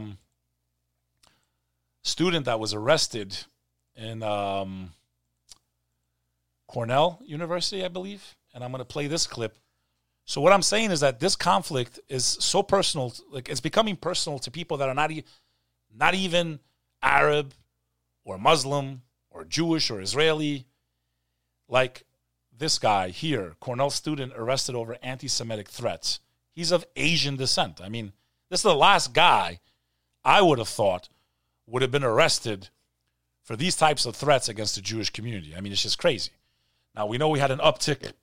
student that was arrested in Cornell University, I believe. And I'm going to play this clip. So what I'm saying is that this conflict is so personal, like it's becoming personal to people that are not even Arab or Muslim or Jewish or Israeli. Like this guy here, Cornell student arrested over anti-Semitic threats. He's of Asian descent. I mean, this is the last guy I would have thought would have been arrested for these types of threats against the Jewish community. I mean, it's just crazy. Now, we know we had an uptick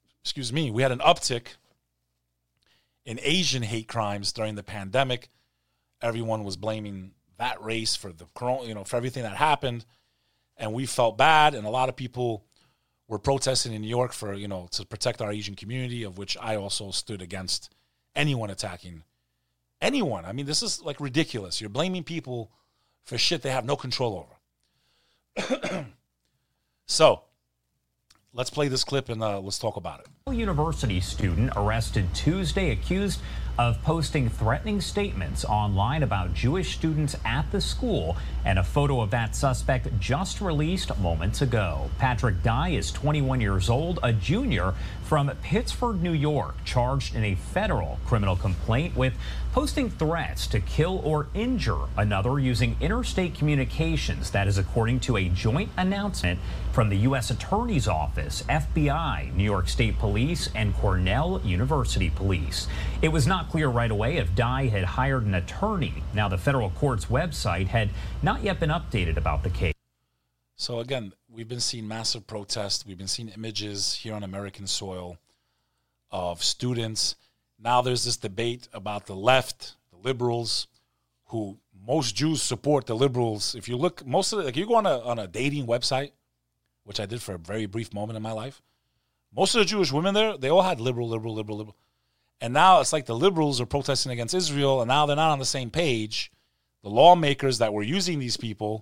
in Asian hate crimes during the pandemic. Everyone was blaming that race for the corona, for everything that happened, and we felt bad. And a lot of people were protesting in New York for, to protect our Asian community, of which I also stood against anyone attacking anyone. I mean, this is like ridiculous. You're blaming people for shit they have no control over. So, let's play this clip and let's talk about it. A university student arrested Tuesday accused of posting threatening statements online about Jewish students at the school, and a photo of that suspect just released moments ago. Patrick Dye is 21 years old, a junior from Pittsford, New York, charged in a federal criminal complaint with posting threats to kill or injure another using interstate communications. That is according to a joint announcement from the U.S. Attorney's Office, FBI, New York State Police, and Cornell University Police. It was not clear right away if Dye had hired an attorney. Now, the federal court's website had not yet been updated about the case. So again, we've been seeing massive protests. We've been seeing images here on American soil of students. Now there's this debate about the left, the liberals, who most Jews support the liberals. If you look, most of it, like you go on a dating website, which I did for a very brief moment in my life, most of the Jewish women there, they all had liberal. And now it's like the liberals are protesting against Israel, and now they're not on the same page. The lawmakers that were using these people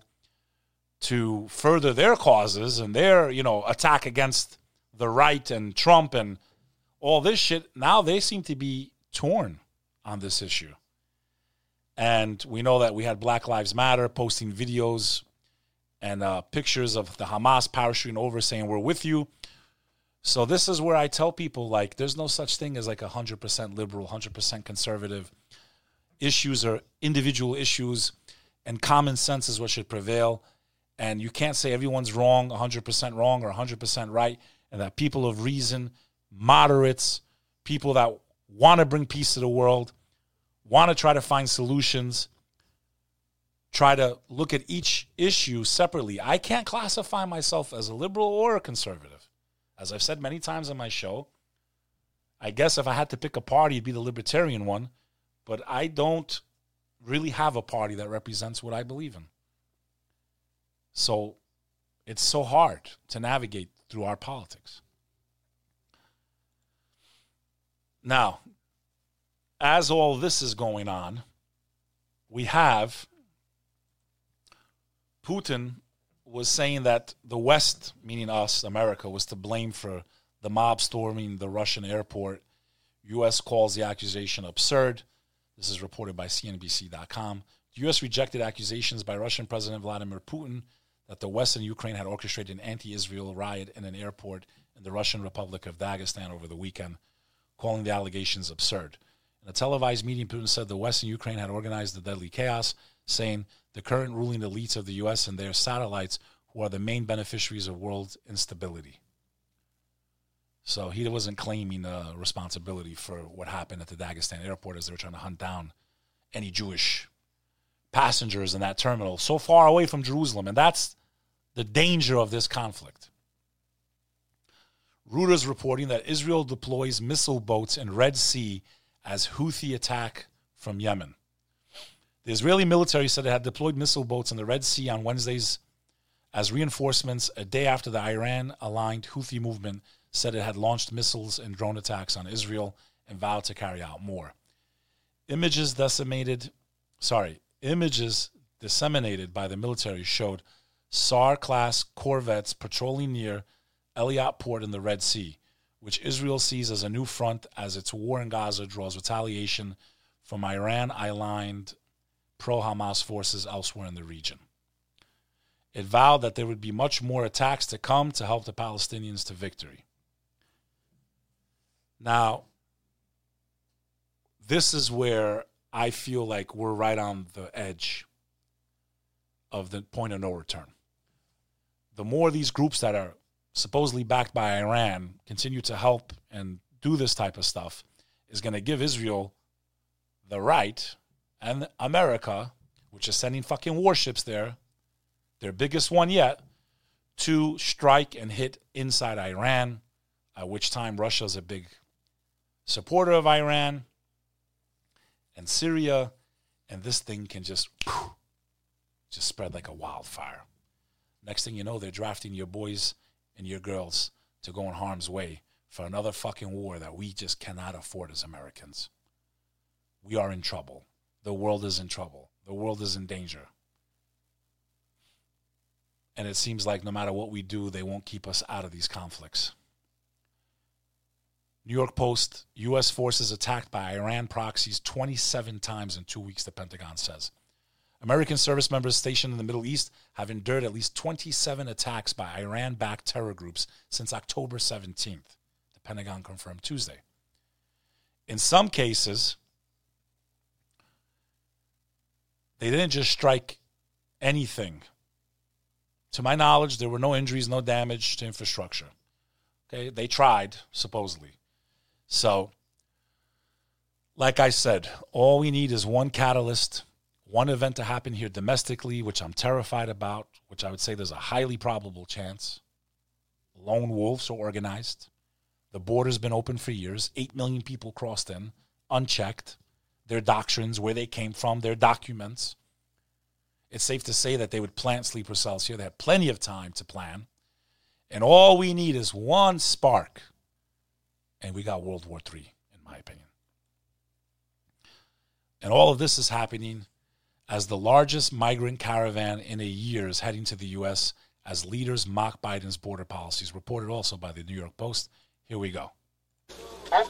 to further their causes and their, attack against the right and Trump and all this shit, now they seem to be torn on this issue. And we know that we had Black Lives Matter posting videos and pictures of the Hamas parachuting over saying, "We're with you." So this is where I tell people, like, there's no such thing as like 100% liberal, 100% conservative. Issues are individual issues, and common sense is what should prevail. And you can't say everyone's wrong, 100% wrong or 100% right. and that people of reason, moderates, people that want to bring peace to the world, want to try to find solutions, try to look at each issue separately. I can't classify myself as a liberal or a conservative. As I've said many times on my show, I guess if I had to pick a party, it'd be the libertarian one, but I don't really have a party that represents what I believe in. So it's so hard to navigate through our politics. Now, as all this is going on, we have Putin was saying that the West, meaning us, America, was to blame for the mob storming the Russian airport. U.S. calls the accusation absurd. This is reported by CNBC.com. The U.S. rejected accusations by Russian President Vladimir Putin that the West and Ukraine had orchestrated an anti-Israel riot in an airport in the Russian Republic of Dagestan over the weekend, calling the allegations absurd. In a televised meeting, Putin said the West and Ukraine had organized the deadly chaos, saying the current ruling elites of the U.S. and their satellites who are the main beneficiaries of world instability. So he wasn't claiming responsibility for what happened at the Dagestan airport as they were trying to hunt down any Jewish passengers in that terminal so far away from Jerusalem. And that's the danger of this conflict. Reuters reporting that Israel deploys missile boats in Red Sea as Houthi attack from Yemen. The Israeli military said it had deployed missile boats in the Red Sea on Wednesdays as reinforcements a day after the Iran-aligned Houthi movement said it had launched missiles and drone attacks on Israel and vowed to carry out more. Images disseminated by the military showed SAR-class corvettes patrolling near Eilat port in the Red Sea, which Israel sees as a new front as its war in Gaza draws retaliation from Iran-aligned pro-Hamas forces elsewhere in the region. It vowed that there would be much more attacks to come to help the Palestinians to victory. Now, this is where I feel like we're right on the edge of the point of no return. The more these groups that are supposedly backed by Iran continue to help and do this type of stuff is going to give Israel the right, and America, which is sending fucking warships there, their biggest one yet, to strike and hit inside Iran, at which time Russia's a big supporter of Iran and Syria, and this thing can just spread like a wildfire. Next thing you know, they're drafting your boys and your girls to go in harm's way for another fucking war that we just cannot afford as Americans. We are in trouble. The world is in trouble. The world is in danger. And it seems like no matter what we do, they won't keep us out of these conflicts. New York Post, U.S. forces attacked by Iran proxies 27 times in 2 weeks, the Pentagon says. American service members stationed in the Middle East have endured at least 27 attacks by Iran-backed terror groups since October 17th, the Pentagon confirmed Tuesday. In some cases, they didn't just strike anything. To my knowledge, there were no injuries, no damage to infrastructure. Okay, they tried, supposedly. So, like I said, all we need is one catalyst, one event to happen here domestically, which I'm terrified about, which I would say there's a highly probable chance. Lone wolves are organized. The border's been open for years. 8 million people crossed in, unchecked. Their doctrines, where they came from, their documents. It's safe to say that they would plant sleeper cells here. They had plenty of time to plan. And all we need is one spark. And we got World War III, in my opinion. And all of this is happening as the largest migrant caravan in a year is heading to the U.S. as leaders mock Biden's border policies, reported also by the New York Post. Here we go. Some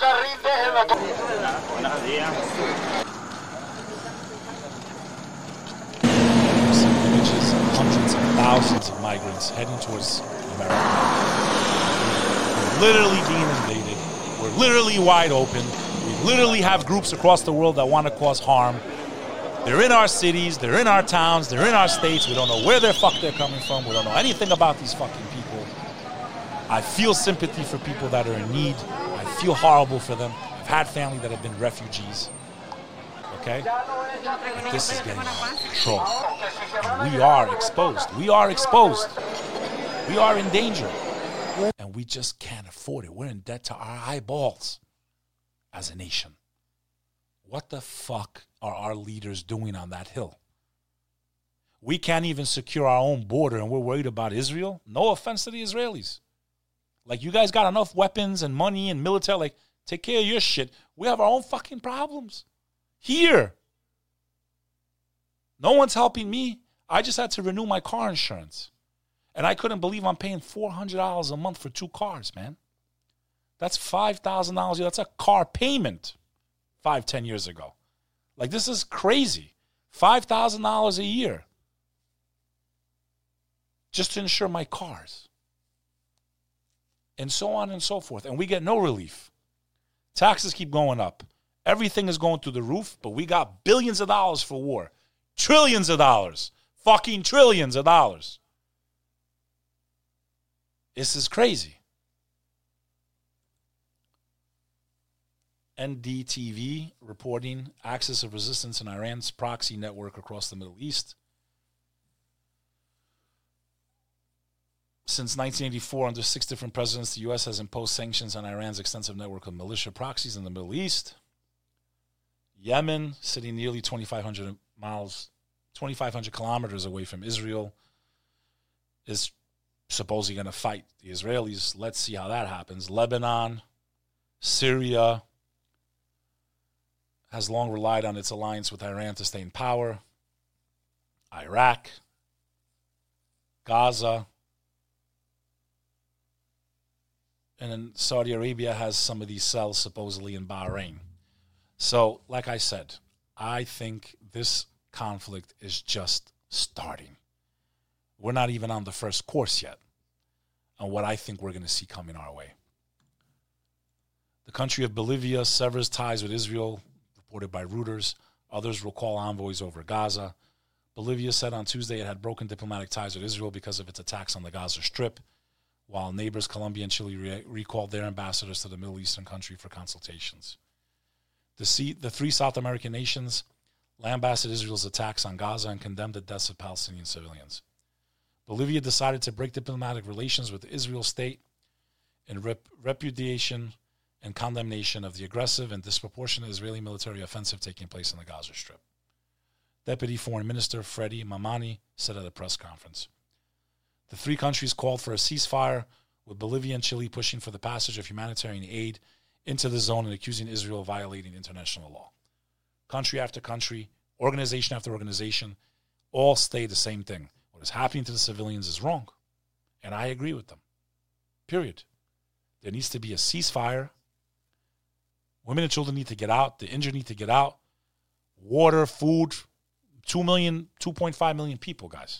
images of hundreds of thousands of migrants heading towards America. We're literally being invaded. We're literally wide open. We literally have groups across the world that want to cause harm. They're in our cities. They're in our towns. They're in our states. We don't know where they're coming from. We don't know anything about these fucking people. I feel sympathy for people that are in need. I feel horrible for them. I've had family that have been refugees. Okay? But this is getting out of control. And we are exposed. We are exposed. We are in danger. And we just can't afford it. We're in debt to our eyeballs as a nation. What the fuck are our leaders doing on that hill? We can't even secure our own border and we're worried about Israel? No offense to the Israelis. Like, you guys got enough weapons and money and military. Like, take care of your shit. We have our own fucking problems. Here. No one's helping me. I just had to renew my car insurance. And I couldn't believe I'm paying $400 a month for 2 cars, man. That's $5,000. That's a car payment 5-10 years ago. Like, this is crazy. $5,000 a year just to insure my cars. And so on and so forth. And we get no relief. Taxes keep going up. Everything is going through the roof, but we got billions of dollars for war. Trillions of dollars. Fucking trillions of dollars. This is crazy. NDTV reporting axis of resistance in Iran's proxy network across the Middle East. Since 1984, under 6 different presidents, the U.S. has imposed sanctions on Iran's extensive network of militia proxies in the Middle East. Yemen, sitting nearly 2,500 kilometers away from Israel, is supposedly going to fight the Israelis. Let's see how that happens. Lebanon, Syria has long relied on its alliance with Iran to stay in power. Iraq, Gaza, and then Saudi Arabia has some of these cells supposedly in Bahrain. So, like I said, I think this conflict is just starting. We're not even on the first course yet on what I think we're going to see coming our way. The country of Bolivia severs ties with Israel, reported by Reuters. Others will call envoys over Gaza. Bolivia said on Tuesday it had broken diplomatic ties with Israel because of its attacks on the Gaza Strip, while neighbors Colombia and Chile recalled their ambassadors to the Middle Eastern country for consultations. The 3 South American nations lambasted Israel's attacks on Gaza and condemned the deaths of Palestinian civilians. Bolivia decided to break diplomatic relations with the Israel state in repudiation and condemnation of the aggressive and disproportionate Israeli military offensive taking place in the Gaza Strip. Deputy Foreign Minister Freddy Mamani said at a press conference. The 3 countries called for a ceasefire, with Bolivia and Chile pushing for the passage of humanitarian aid into the zone and accusing Israel of violating international law. Country after country, organization after organization, all say the same thing. What is happening to the civilians is wrong. And I agree with them. Period. There needs to be a ceasefire. Women and children need to get out. The injured need to get out. Water, food, 2.5 million people, guys.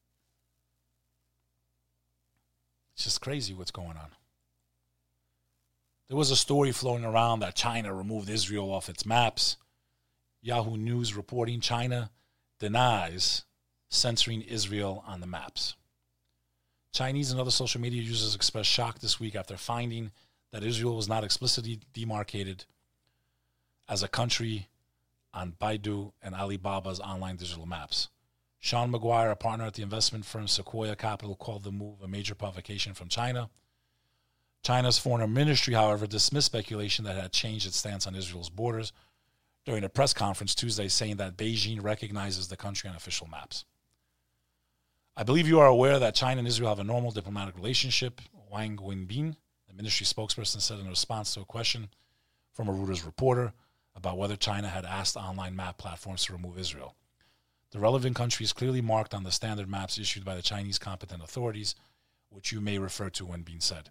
It's just crazy what's going on. There was a story floating around that China removed Israel off its maps. Yahoo News reporting China denies censoring Israel on the maps. Chinese and other social media users expressed shock this week after finding that Israel was not explicitly demarcated as a country on Baidu and Alibaba's online digital maps. Sean McGuire, a partner at the investment firm Sequoia Capital, called the move a major provocation from China. China's foreign ministry, however, dismissed speculation that it had changed its stance on Israel's borders during a press conference Tuesday, saying that Beijing recognizes the country on official maps. I believe you are aware that China and Israel have a normal diplomatic relationship, Wang Wenbin, the ministry spokesperson, said in response to a question from a Reuters reporter about whether China had asked online map platforms to remove Israel. The relevant country is clearly marked on the standard maps issued by the Chinese competent authorities, which you may refer to when being said.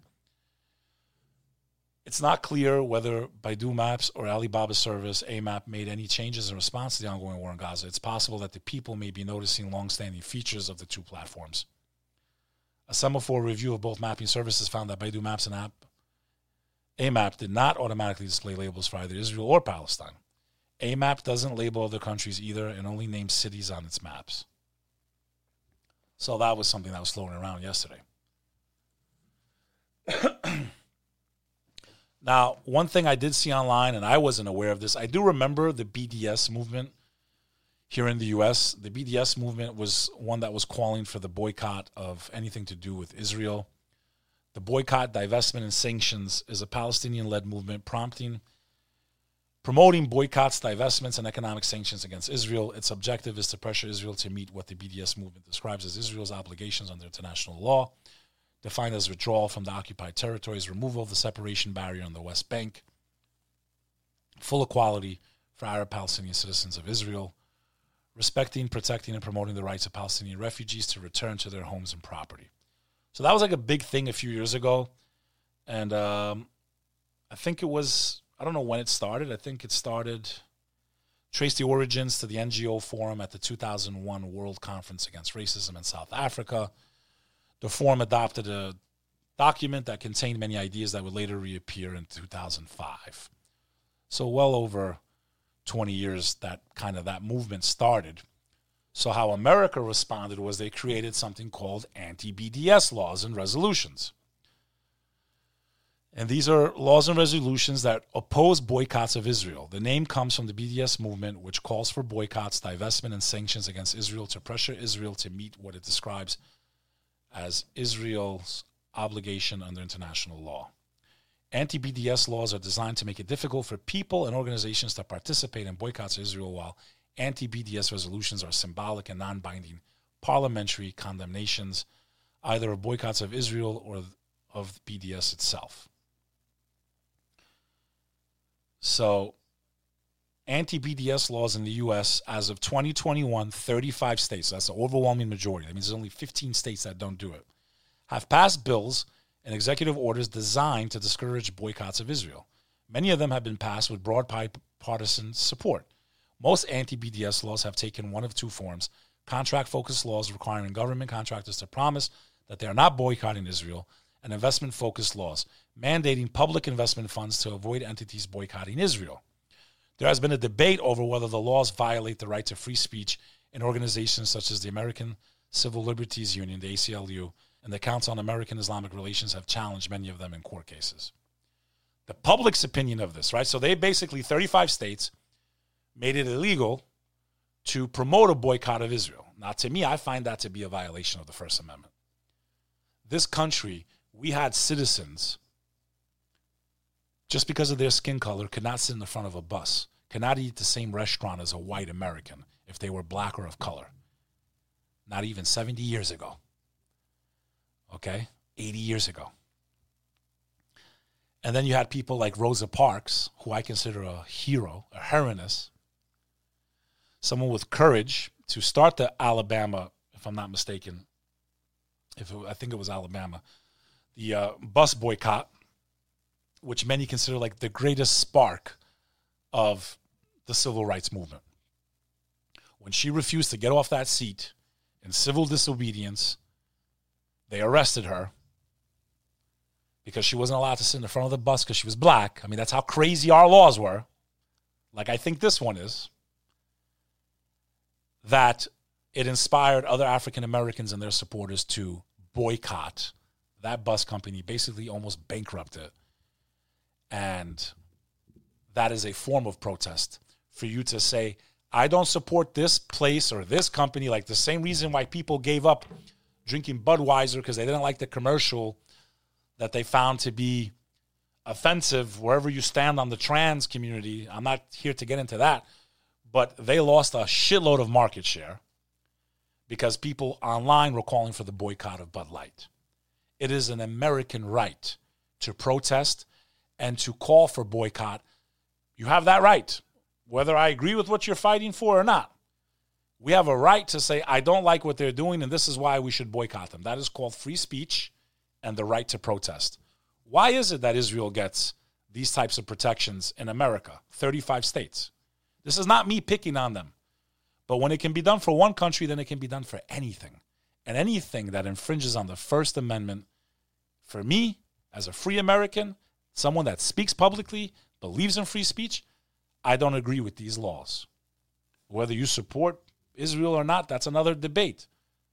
It's not clear whether Baidu Maps or Alibaba service AMAP made any changes in response to the ongoing war in Gaza. It's possible that the people may be noticing long-standing features of the 2 platforms. A semaphore review of both mapping services found that Baidu Maps and AMAP did not automatically display labels for either Israel or Palestine. AMAP doesn't label other countries either and only names cities on its maps. So that was something that was floating around yesterday. Now, one thing I did see online, and I wasn't aware of this, I do remember the BDS movement here in the U.S. The BDS movement was one that was calling for the boycott of anything to do with Israel. The boycott, divestment, and sanctions is a Palestinian-led movement promoting boycotts, divestments, and economic sanctions against Israel. Its objective is to pressure Israel to meet what the BDS movement describes as Israel's obligations under international law, defined as withdrawal from the occupied territories, removal of the separation barrier on the West Bank, full equality for Arab Palestinian citizens of Israel, respecting, protecting, and promoting the rights of Palestinian refugees to return to their homes and property. So that was like a big thing a few years ago. And I think it was, I don't know when it started. I think it started, traced the origins to the NGO Forum at the 2001 World Conference Against Racism in South Africa. The forum adopted a document that contained many ideas that would later reappear in 2005. So well over 20 years that movement started. So how America responded was they created something called anti-BDS laws and resolutions. And these are laws and resolutions that oppose boycotts of Israel. The name comes from the BDS movement, which calls for boycotts, divestment, and sanctions against Israel to pressure Israel to meet what it describes as Israel's obligation under international law. Anti-BDS laws are designed to make it difficult for people and organizations to participate in boycotts of Israel, while anti-BDS resolutions are symbolic and non-binding parliamentary condemnations, either of boycotts of Israel or of BDS itself. So, anti-BDS laws in the U.S., as of 2021, 35 states, that's the overwhelming majority, that means there's only 15 states that don't do it, have passed bills and executive orders designed to discourage boycotts of Israel. Many of them have been passed with broad bipartisan support. Most anti-BDS laws have taken one of two forms: contract-focused laws requiring government contractors to promise that they are not boycotting Israel, and investment-focused laws mandating public investment funds to avoid entities boycotting Israel. There has been a debate over whether the laws violate the right to free speech in organizations such as the American Civil Liberties Union, the ACLU, and the Council on American Islamic Relations have challenged many of them in court cases. The public's opinion of this, right? So they basically, 35 states, made it illegal to promote a boycott of Israel. Now, to me, I find that to be a violation of the First Amendment. This country, we had citizens, just because of their skin color, could not sit in the front of a bus, could not eat the same restaurant as a white American if they were black or of color. Not even 70 years ago. Okay? 80 years ago. And then you had people like Rosa Parks, who I consider a hero, a heroiness, someone with courage to start the Alabama, if I'm not mistaken, I think it was Alabama, the bus boycott, which many consider like the greatest spark of the civil rights movement. When she refused to get off that seat in civil disobedience, they arrested her because she wasn't allowed to sit in the front of the bus because she was black. I mean, that's how crazy our laws were. Like I think this one is. That it inspired other African Americans and their supporters to boycott that bus company, basically almost bankrupt it. And that is a form of protest for you to say, I don't support this place or this company, like the same reason why people gave up drinking Budweiser because they didn't like the commercial that they found to be offensive wherever you stand on the trans community. I'm not here to get into that, but they lost a shitload of market share because people online were calling for the boycott of Bud Light. It is an American right to protest and to call for boycott. You have that right, whether I agree with what you're fighting for or not. We have a right to say, I don't like what they're doing, and this is why we should boycott them. That is called free speech and the right to protest. Why is it that Israel gets these types of protections in America, 35 states? This is not me picking on them. But when it can be done for one country, then it can be done for anything. And anything that infringes on the First Amendment, for me, as a free American, someone that speaks publicly, believes in free speech, I don't agree with these laws. Whether you support Israel or not, that's another debate.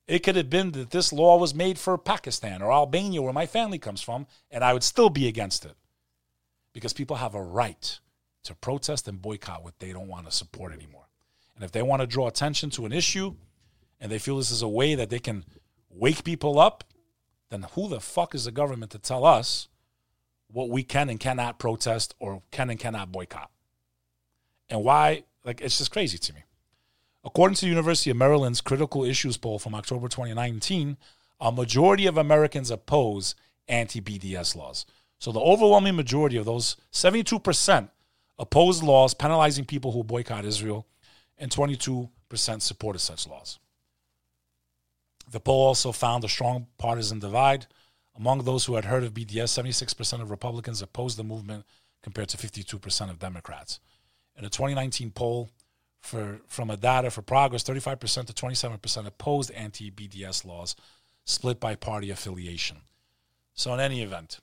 It could have been that this law was made for Pakistan or Albania, where my family comes from, and I would still be against it. Because people have a right to protest and boycott what they don't want to support anymore. And if they want to draw attention to an issue and they feel this is a way that they can wake people up, then who the fuck is the government to tell us what we can and cannot protest or can and cannot boycott? And why? Like, it's just crazy to me. According to the University of Maryland's Critical Issues poll from October 2019, a majority of Americans oppose anti-BDS laws. So the overwhelming majority of those, 72%, oppose laws penalizing people who boycott Israel, and 22% supported such laws. The poll also found a strong partisan divide. Among those who had heard of BDS, 76% of Republicans opposed the movement compared to 52% of Democrats. In a 2019 poll from a Data for Progress, 35% to 27% opposed anti-BDS laws, split by party affiliation. So in any event,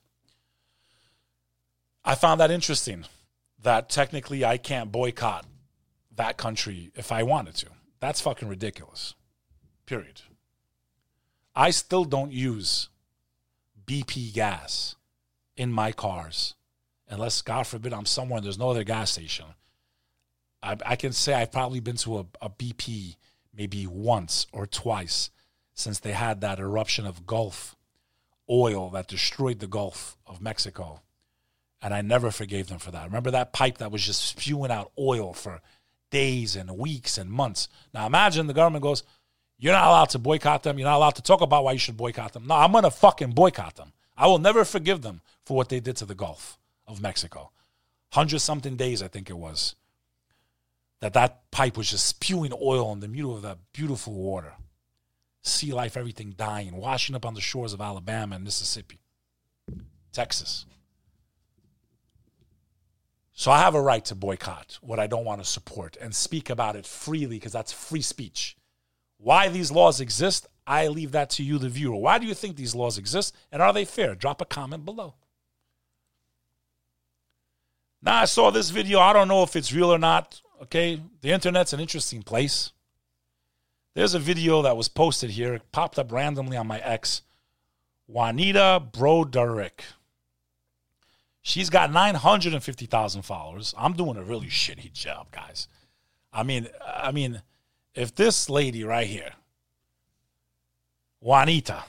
I found that interesting, that technically I can't boycott that country if I wanted to. That's fucking ridiculous. Period. I still don't use BP gas in my cars unless, God forbid, I'm somewhere and there's no other gas station. I can say I've probably been to a BP maybe once or twice since they had that eruption of Gulf oil that destroyed the Gulf of Mexico. And I never forgave them for that. Remember that pipe that was just spewing out oil for days and weeks and months? Now imagine the government goes, you're not allowed to boycott them. You're not allowed to talk about why you should boycott them. No, I'm going to fucking boycott them. I will never forgive them for what they did to the Gulf of Mexico. 100-something days, I think it was, that pipe was just spewing oil in the middle of that beautiful water. Sea life, everything dying, washing up on the shores of Alabama and Mississippi, Texas. So I have a right to boycott what I don't want to support and speak about it freely because that's free speech. Why these laws exist, I leave that to you, the viewer. Why do you think these laws exist, and are they fair? Drop a comment below. Now, I saw this video. I don't know if it's real or not. Okay, the internet's an interesting place. There's a video that was posted here. It popped up randomly on my ex, Juanita Broderick. She's got 950,000 followers. I'm doing a really shitty job, guys. I mean, if this lady right here, Juanita,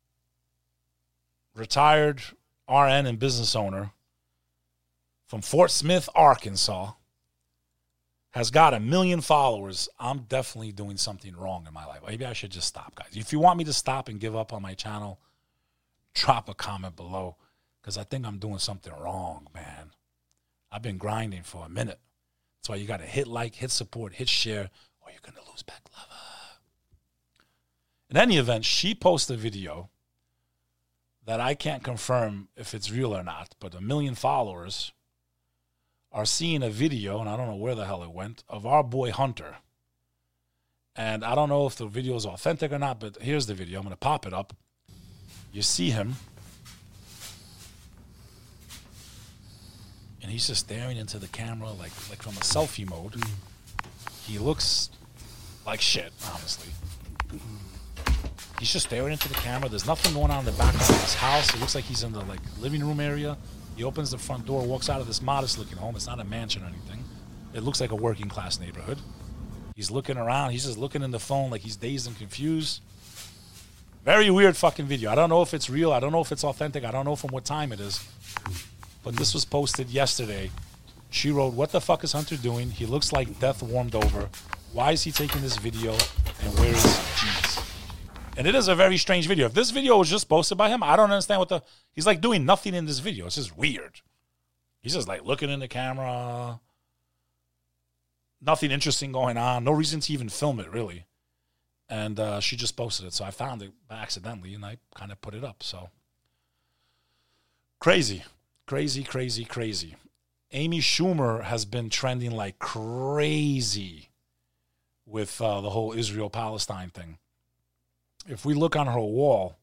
retired RN and business owner from Fort Smith, Arkansas, has got 1 million followers, I'm definitely doing something wrong in my life. Maybe I should just stop, guys. If you want me to stop and give up on my channel, drop a comment below, because I think I'm doing something wrong, man. I've been grinding for a minute. That's why you got to hit like, hit support, hit share, or you're going to lose back lover. In any event, she posted a video that I can't confirm if it's real or not, but 1 million followers are seeing a video, and I don't know where the hell it went, of our boy Hunter. And I don't know if the video is authentic or not, but here's the video. I'm going to pop it up. You see him. And he's just staring into the camera like from a selfie mode. He looks like shit, honestly. He's just staring into the camera. There's nothing going on in the background of his house. It looks like he's in the living room area. He opens the front door, walks out of this modest-looking home. It's not a mansion or anything. It looks like a working-class neighborhood. He's looking around. He's just looking in the phone like he's dazed and confused. Very weird fucking video. I don't know if it's real. I don't know if it's authentic. I don't know from what time it is. But this was posted yesterday. She wrote, "What the fuck is Hunter doing? He looks like death warmed over. Why is he taking this video? And where is Jesus?" And it is a very strange video. If this video was just posted by him, I don't understand what he's like doing nothing in this video. It's just weird. He's just like looking in the camera. Nothing interesting going on. No reason to even film it, really. And she just posted it. So I found it accidentally, and I kind of put it up. So crazy, crazy, crazy, crazy. Amy Schumer has been trending like crazy with the whole Israel-Palestine thing. If we look on her wall,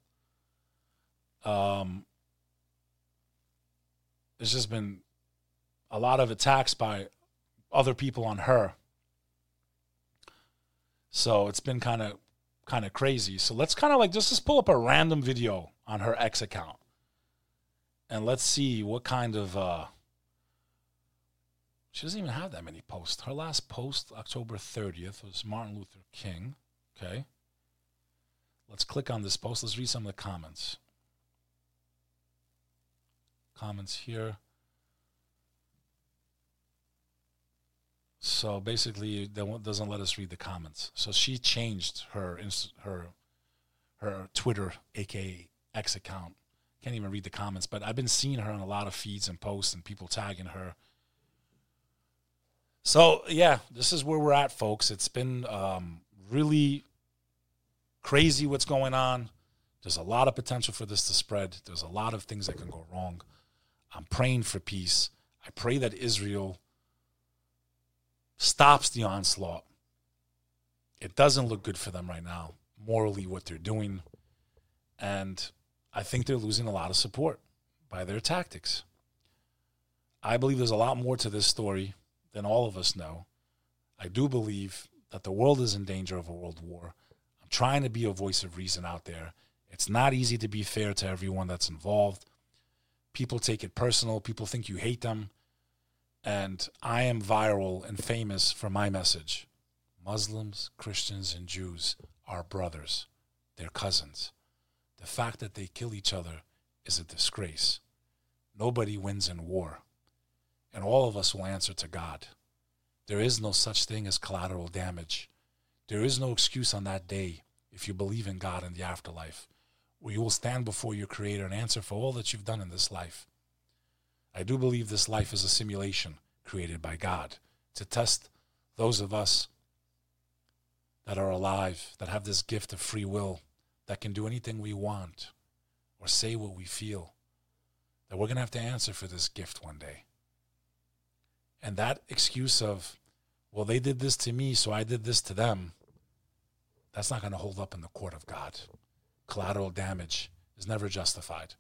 there's just been a lot of attacks by other people on her. So it's been kind of kind of crazy. So let's kind of like just pull up a random video on her X account. And let's see what kind of... she doesn't even have that many posts. Her last post, October 30th, was Martin Luther King. Okay. Let's click on this post. Let's read some of the comments. Comments here. So basically, that doesn't let us read the comments. So she changed her Twitter, aka X account. Can't even read the comments, but I've been seeing her on a lot of feeds and posts and people tagging her. So yeah, this is where we're at, folks. It's been really crazy what's going on. There's a lot of potential for this to spread. There's a lot of things that can go wrong. I'm praying for peace. I pray that Israel stops the onslaught. It doesn't look good for them right now, morally, what they're doing. And I think they're losing a lot of support by their tactics. I believe there's a lot more to this story than all of us know. I do believe that the world is in danger of a world war. I'm trying to be a voice of reason out there. It's not easy to be fair to everyone that's involved. People take it personal. People think you hate them. And I am viral and famous for my message. Muslims, Christians, and Jews are brothers. They're cousins. The fact that they kill each other is a disgrace. Nobody wins in war. And all of us will answer to God. There is no such thing as collateral damage. There is no excuse on that day, if you believe in God and the afterlife, where you will stand before your Creator and answer for all that you've done in this life. I do believe this life is a simulation created by God to test those of us that are alive, that have this gift of free will, that can do anything we want or say what we feel, that we're going to have to answer for this gift one day. And that excuse of, well, they did this to me, so I did this to them, that's not going to hold up in the court of God. Collateral damage is never justified.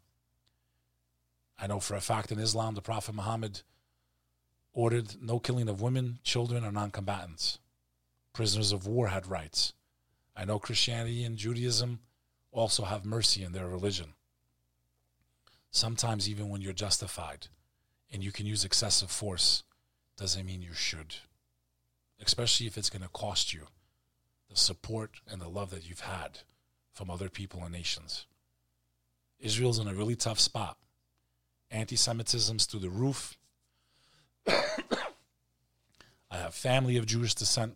I know for a fact in Islam, the Prophet Muhammad ordered no killing of women, children, or non-combatants. Prisoners of war had rights. I know Christianity and Judaism also have mercy in their religion. Sometimes even when you're justified and you can use excessive force, doesn't mean you should. Especially if it's going to cost you the support and the love that you've had from other people and nations. Israel's in a really tough spot. Anti-Semitism's through the roof. I have family of Jewish descent.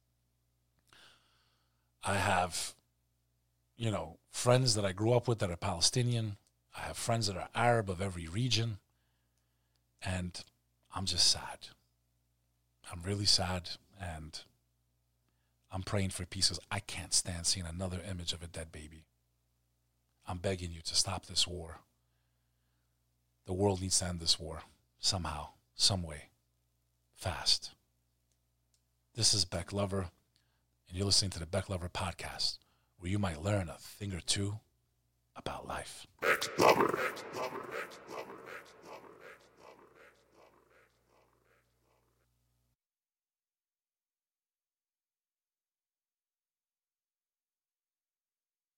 I have, friends that I grew up with that are Palestinian. I have friends that are Arab of every region. And I'm just sad. I'm really sad, and I'm praying for peace because I can't stand seeing another image of a dead baby. I'm begging you to stop this war. The world needs to end this war somehow, some way, fast. This is Beck Lover, and you're listening to the Beck Lover podcast, where you might learn a thing or two about life. Beck Lover.